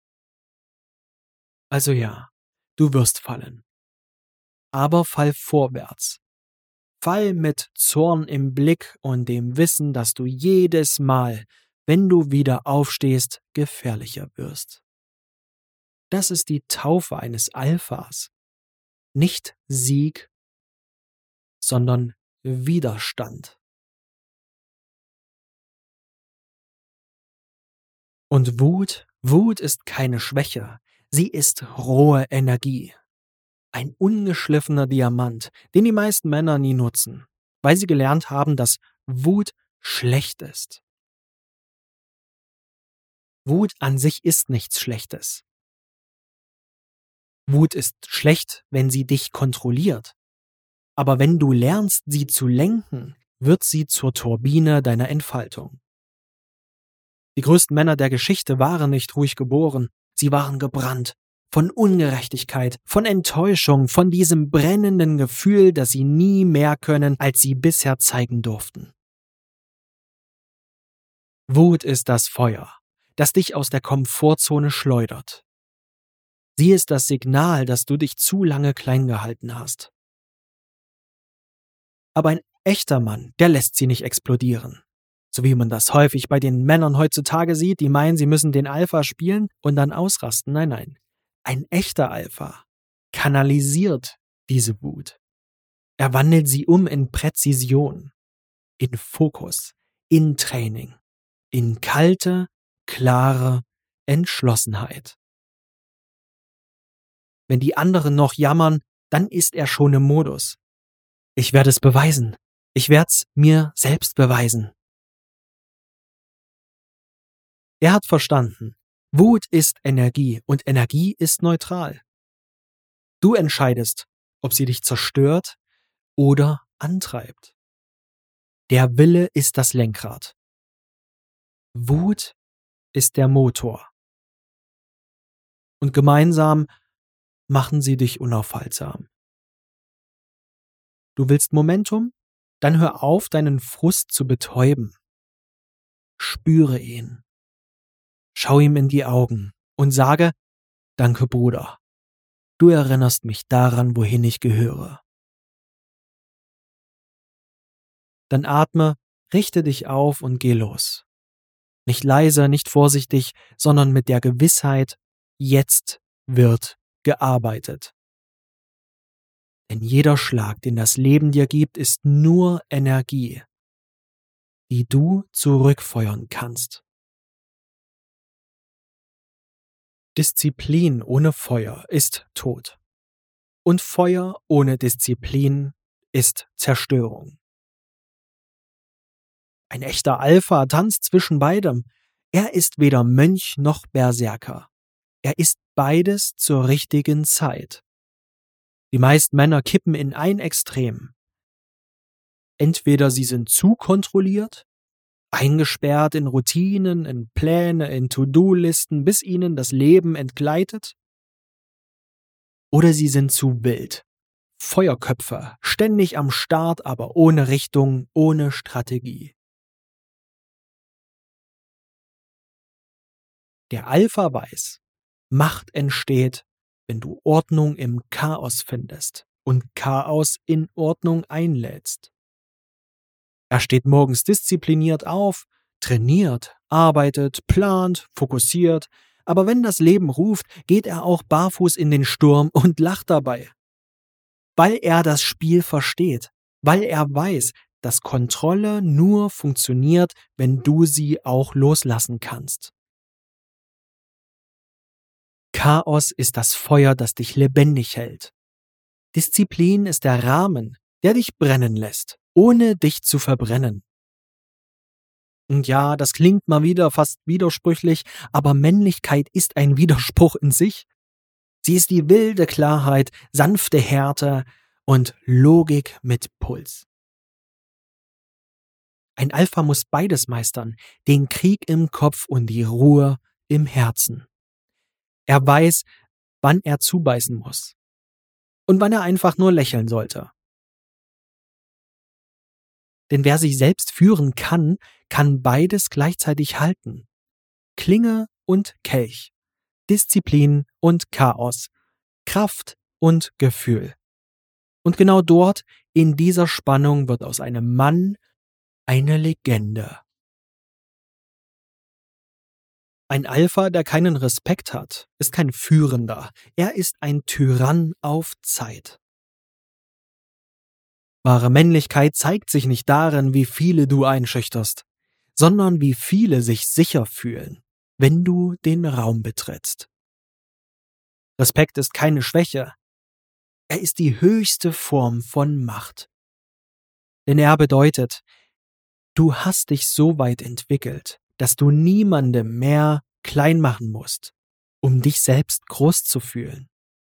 Also ja, du wirst fallen. Aber fall vorwärts. Fall mit Zorn im Blick und dem Wissen, dass du jedes Mal, wenn du wieder aufstehst, gefährlicher wirst. Das ist die Taufe eines Alphas. Nicht Sieg, sondern Widerstand. Und Wut ist keine Schwäche. Sie ist rohe Energie. Ein ungeschliffener Diamant, den die meisten Männer nie nutzen, weil sie gelernt haben, dass Wut schlecht ist. Wut an sich ist nichts Schlechtes. Wut ist schlecht, wenn sie dich kontrolliert. Aber wenn du lernst, sie zu lenken, wird sie zur Turbine deiner Entfaltung. Die größten Männer der Geschichte waren nicht ruhig geboren, sie waren gebrannt. Von Ungerechtigkeit, von Enttäuschung, von diesem brennenden Gefühl, dass sie nie mehr können, als sie bisher zeigen durften. Wut ist das Feuer, das dich aus der Komfortzone schleudert. Sie ist das Signal, dass du dich zu lange klein gehalten hast. Aber ein echter Mann, der lässt sie nicht explodieren. So wie man das häufig bei den Männern heutzutage sieht, die meinen, sie müssen den Alpha spielen und dann ausrasten. Nein. Ein echter Alpha kanalisiert diese Wut. Er wandelt sie um in Präzision, in Fokus, in Training, in kalte, klare Entschlossenheit. Wenn die anderen noch jammern, dann ist er schon im Modus. Ich werde es beweisen. Ich werde es mir selbst beweisen. Er hat verstanden, Wut ist Energie und Energie ist neutral. Du entscheidest, ob sie dich zerstört oder antreibt. Der Wille ist das Lenkrad. Wut ist der Motor. Und gemeinsam machen sie dich unaufhaltsam. Du willst Momentum? Dann hör auf, deinen Frust zu betäuben. Spüre ihn. Schau ihm in die Augen und sage, danke Bruder. Du erinnerst mich daran, wohin ich gehöre. Dann atme, richte dich auf und geh los. Nicht leise, nicht vorsichtig, sondern mit der Gewissheit, jetzt wird gearbeitet. Denn jeder Schlag, den das Leben dir gibt, ist nur Energie, die du zurückfeuern kannst. Disziplin ohne Feuer ist Tod. Und Feuer ohne Disziplin ist Zerstörung. Ein echter Alpha tanzt zwischen beidem. Er ist weder Mönch noch Berserker. Er ist beides zur richtigen Zeit. Die meisten Männer kippen in ein Extrem. Entweder sie sind zu kontrolliert, eingesperrt in Routinen, in Pläne, in To-Do-Listen, bis ihnen das Leben entgleitet, oder sie sind zu wild. Feuerköpfe, ständig am Start, aber ohne Richtung, ohne Strategie. Der Alpha weiß, Macht entsteht, wenn du Ordnung im Chaos findest und Chaos in Ordnung einlädst. Er steht morgens diszipliniert auf, trainiert, arbeitet, plant, fokussiert, aber wenn das Leben ruft, geht er auch barfuß in den Sturm und lacht dabei. Weil er das Spiel versteht, weil er weiß, dass Kontrolle nur funktioniert, wenn du sie auch loslassen kannst. Chaos ist das Feuer, das dich lebendig hält. Disziplin ist der Rahmen, der dich brennen lässt, ohne dich zu verbrennen. Und ja, das klingt mal wieder fast widersprüchlich, aber Männlichkeit ist ein Widerspruch in sich. Sie ist die wilde Klarheit, sanfte Härte und Logik mit Puls. Ein Alpha muss beides meistern, den Krieg im Kopf und die Ruhe im Herzen. Er weiß, wann er zubeißen muss und wann er einfach nur lächeln sollte. Denn wer sich selbst führen kann, kann beides gleichzeitig halten. Klinge und Kelch, Disziplin und Chaos, Kraft und Gefühl. Und genau dort, in dieser Spannung, wird aus einem Mann eine Legende. Ein Alpha, der keinen Respekt hat, ist kein Führender. Er ist ein Tyrann auf Zeit. Wahre Männlichkeit zeigt sich nicht darin, wie viele du einschüchterst, sondern wie viele sich sicher fühlen, wenn du den Raum betrittst. Respekt ist keine Schwäche, er ist die höchste Form von Macht. Denn er bedeutet, du hast dich so weit entwickelt, dass du niemandem mehr klein machen musst, um dich selbst groß zu fühlen.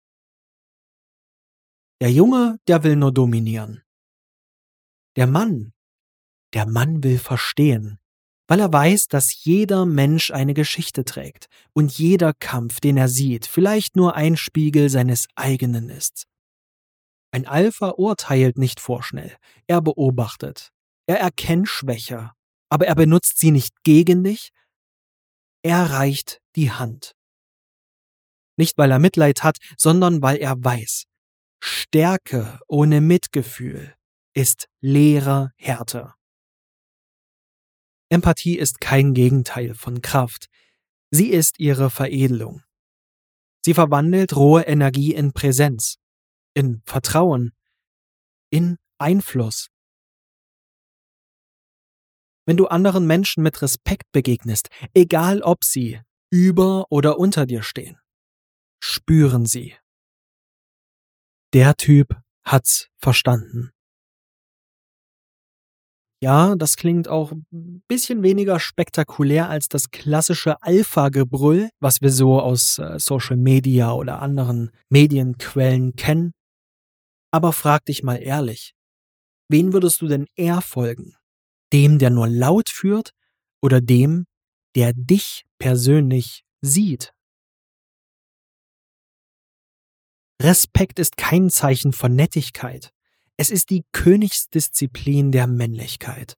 Der Junge, der will nur dominieren. Der Mann will verstehen, weil er weiß, dass jeder Mensch eine Geschichte trägt und jeder Kampf, den er sieht, vielleicht nur ein Spiegel seines eigenen ist. Ein Alpha urteilt nicht vorschnell, er beobachtet, er erkennt Schwäche, aber er benutzt sie nicht gegen dich, er reicht die Hand. Nicht, weil er Mitleid hat, sondern weil er weiß, Stärke ohne Mitgefühl ist leere Härte. Empathie ist kein Gegenteil von Kraft. Sie ist ihre Veredelung. Sie verwandelt rohe Energie in Präsenz, in Vertrauen, in Einfluss. Wenn du anderen Menschen mit Respekt begegnest, egal ob sie über oder unter dir stehen, spüren sie. Der Typ hat's verstanden. Ja, das klingt auch ein bisschen weniger spektakulär als das klassische Alpha-Gebrüll, was wir so aus Social Media oder anderen Medienquellen kennen. Aber frag dich mal ehrlich, wen würdest du denn eher folgen? Dem, der nur laut führt, oder dem, der dich persönlich sieht? Respekt ist kein Zeichen von Nettigkeit. Es ist die Königsdisziplin der Männlichkeit.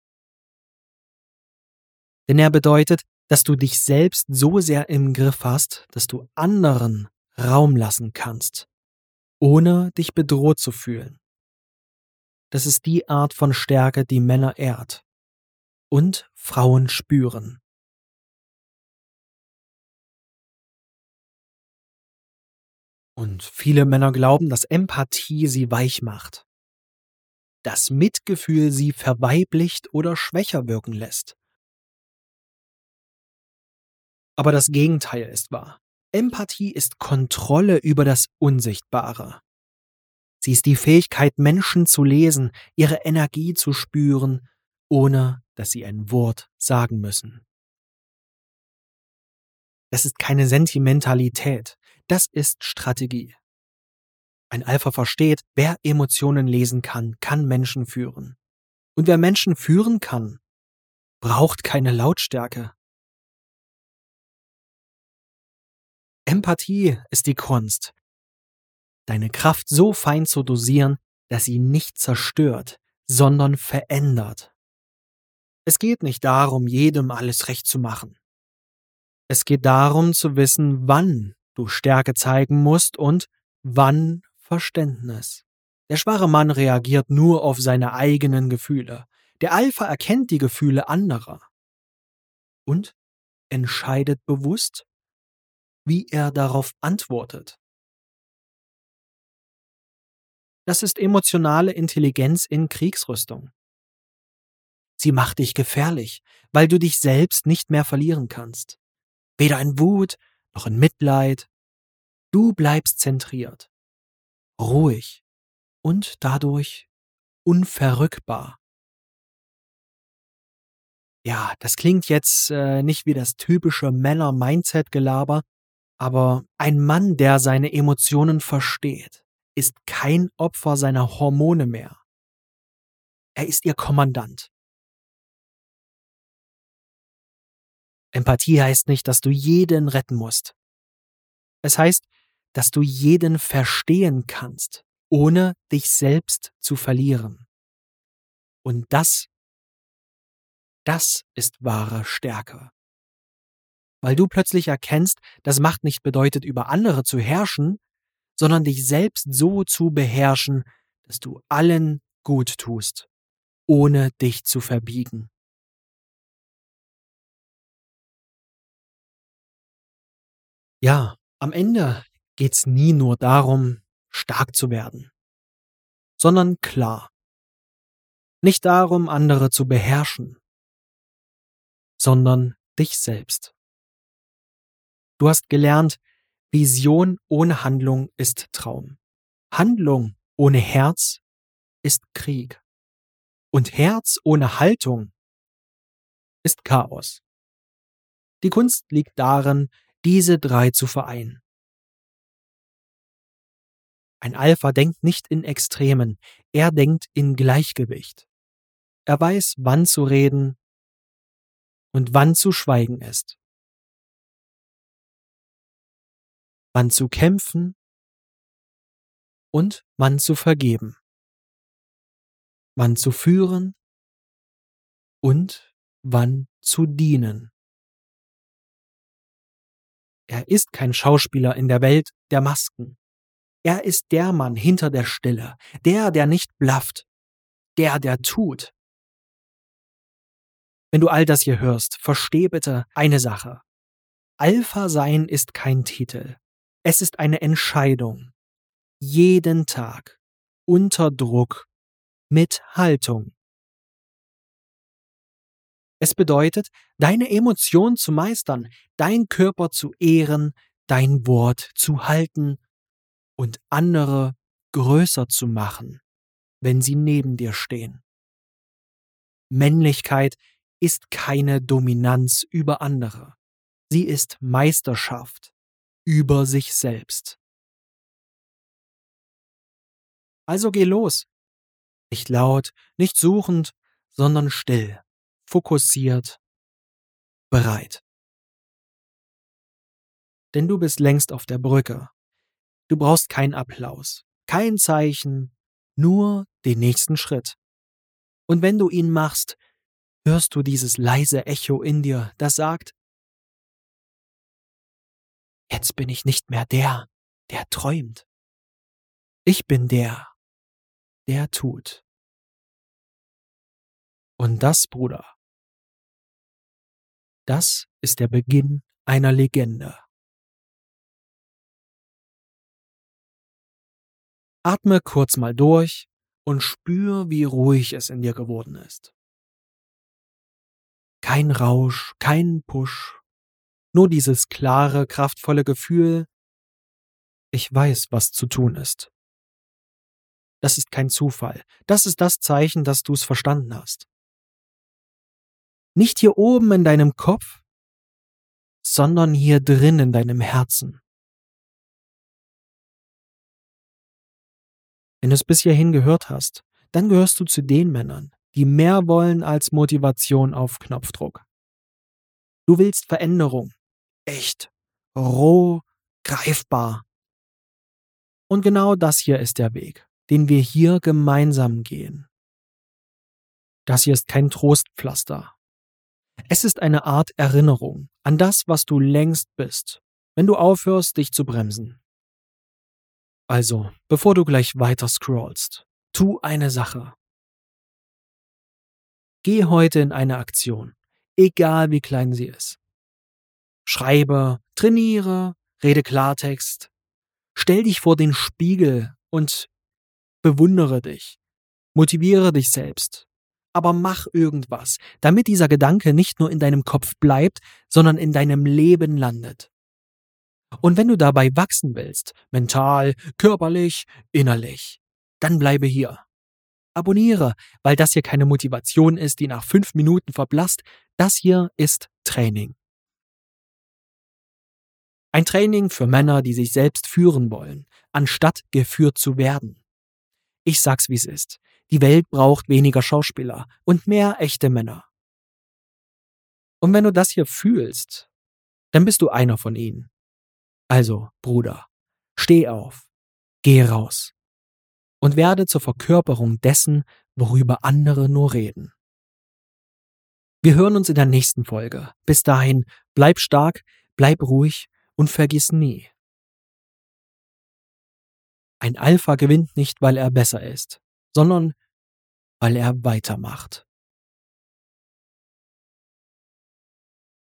Denn er bedeutet, dass du dich selbst so sehr im Griff hast, dass du anderen Raum lassen kannst, ohne dich bedroht zu fühlen. Das ist die Art von Stärke, die Männer ehrt und Frauen spüren. Und viele Männer glauben, dass Empathie sie weich macht, dass Mitgefühl sie verweiblicht oder schwächer wirken lässt. Aber das Gegenteil ist wahr. Empathie ist Kontrolle über das Unsichtbare. Sie ist die Fähigkeit, Menschen zu lesen, ihre Energie zu spüren, ohne dass sie ein Wort sagen müssen. Das ist keine Sentimentalität, das ist Strategie. Ein Alpha versteht, wer Emotionen lesen kann, kann Menschen führen. Und wer Menschen führen kann, braucht keine Lautstärke. Empathie ist die Kunst, deine Kraft so fein zu dosieren, dass sie nicht zerstört, sondern verändert. Es geht nicht darum, jedem alles recht zu machen. Es geht darum zu wissen, wann du Stärke zeigen musst und wann Verständnis. Der schwache Mann reagiert nur auf seine eigenen Gefühle. Der Alpha erkennt die Gefühle anderer und entscheidet bewusst, wie er darauf antwortet. Das ist emotionale Intelligenz in Kriegsrüstung. Sie macht dich gefährlich, weil du dich selbst nicht mehr verlieren kannst. Weder in Wut noch in Mitleid. Du bleibst zentriert, ruhig und dadurch unverrückbar. Ja, das klingt jetzt nicht wie das typische Männer-Mindset-Gelaber, aber ein Mann, der seine Emotionen versteht, ist kein Opfer seiner Hormone mehr. Er ist ihr Kommandant. Empathie heißt nicht, dass du jeden retten musst. Es heißt, dass du jeden verstehen kannst, ohne dich selbst zu verlieren. Und das ist wahre Stärke. Weil du plötzlich erkennst, dass Macht nicht bedeutet, über andere zu herrschen, sondern dich selbst so zu beherrschen, dass du allen gut tust, ohne dich zu verbiegen. Ja, am Ende geht's nie nur darum, stark zu werden, sondern klar. Nicht darum, andere zu beherrschen, sondern dich selbst. Du hast gelernt, Vision ohne Handlung ist Traum. Handlung ohne Herz ist Krieg. Und Herz ohne Haltung ist Chaos. Die Kunst liegt darin, diese drei zu vereinen. Ein Alpha denkt nicht in Extremen, er denkt in Gleichgewicht. Er weiß, wann zu reden und wann zu schweigen ist. Wann zu kämpfen und wann zu vergeben. Wann zu führen und wann zu dienen. Er ist kein Schauspieler in der Welt der Masken. Er ist der Mann hinter der Stille, der nicht blafft, der tut. Wenn du all das hier hörst, versteh bitte eine Sache. Alpha sein ist kein Titel. Es ist eine Entscheidung. Jeden Tag. Unter Druck. Mit Haltung. Es bedeutet, deine Emotionen zu meistern, dein Körper zu ehren, dein Wort zu halten und andere größer zu machen, wenn sie neben dir stehen. Männlichkeit ist keine Dominanz über andere. Sie ist Meisterschaft über sich selbst. Also geh los. Nicht laut, nicht suchend, sondern still, fokussiert, bereit. Denn du bist längst auf der Brücke. Du brauchst keinen Applaus, kein Zeichen, nur den nächsten Schritt. Und wenn du ihn machst, hörst du dieses leise Echo in dir, das sagt: Jetzt bin ich nicht mehr der träumt. Ich bin der tut. Und das, Bruder, das ist der Beginn einer Legende. Atme kurz mal durch und spür, wie ruhig es in dir geworden ist. Kein Rausch, kein Push, nur dieses klare, kraftvolle Gefühl: Ich weiß, was zu tun ist. Das ist kein Zufall. Das ist das Zeichen, dass du es verstanden hast. Nicht hier oben in deinem Kopf, sondern hier drin in deinem Herzen. Wenn du es bis hierhin gehört hast, dann gehörst du zu den Männern, die mehr wollen als Motivation auf Knopfdruck. Du willst Veränderung. Echt. Roh. Greifbar. Und genau das hier ist der Weg, den wir hier gemeinsam gehen. Das hier ist kein Trostpflaster. Es ist eine Art Erinnerung an das, was du längst bist, wenn du aufhörst, dich zu bremsen. Also, bevor du gleich weiter scrollst, tu eine Sache. Geh heute in eine Aktion, egal wie klein sie ist. Schreibe, trainiere, rede Klartext. Stell dich vor den Spiegel und bewundere dich. Motiviere dich selbst. Aber mach irgendwas, damit dieser Gedanke nicht nur in deinem Kopf bleibt, sondern in deinem Leben landet. Und wenn du dabei wachsen willst, mental, körperlich, innerlich, dann bleibe hier. Abonniere, weil das hier keine Motivation ist, die nach 5 Minuten verblasst. Das hier ist Training. Ein Training für Männer, die sich selbst führen wollen, anstatt geführt zu werden. Ich sag's, wie es ist. Die Welt braucht weniger Schauspieler und mehr echte Männer. Und wenn du das hier fühlst, dann bist du einer von ihnen. Also, Bruder, steh auf, geh raus und werde zur Verkörperung dessen, worüber andere nur reden. Wir hören uns in der nächsten Folge. Bis dahin, bleib stark, bleib ruhig und vergiss nie: Ein Alpha gewinnt nicht, weil er besser ist, sondern weil er weitermacht.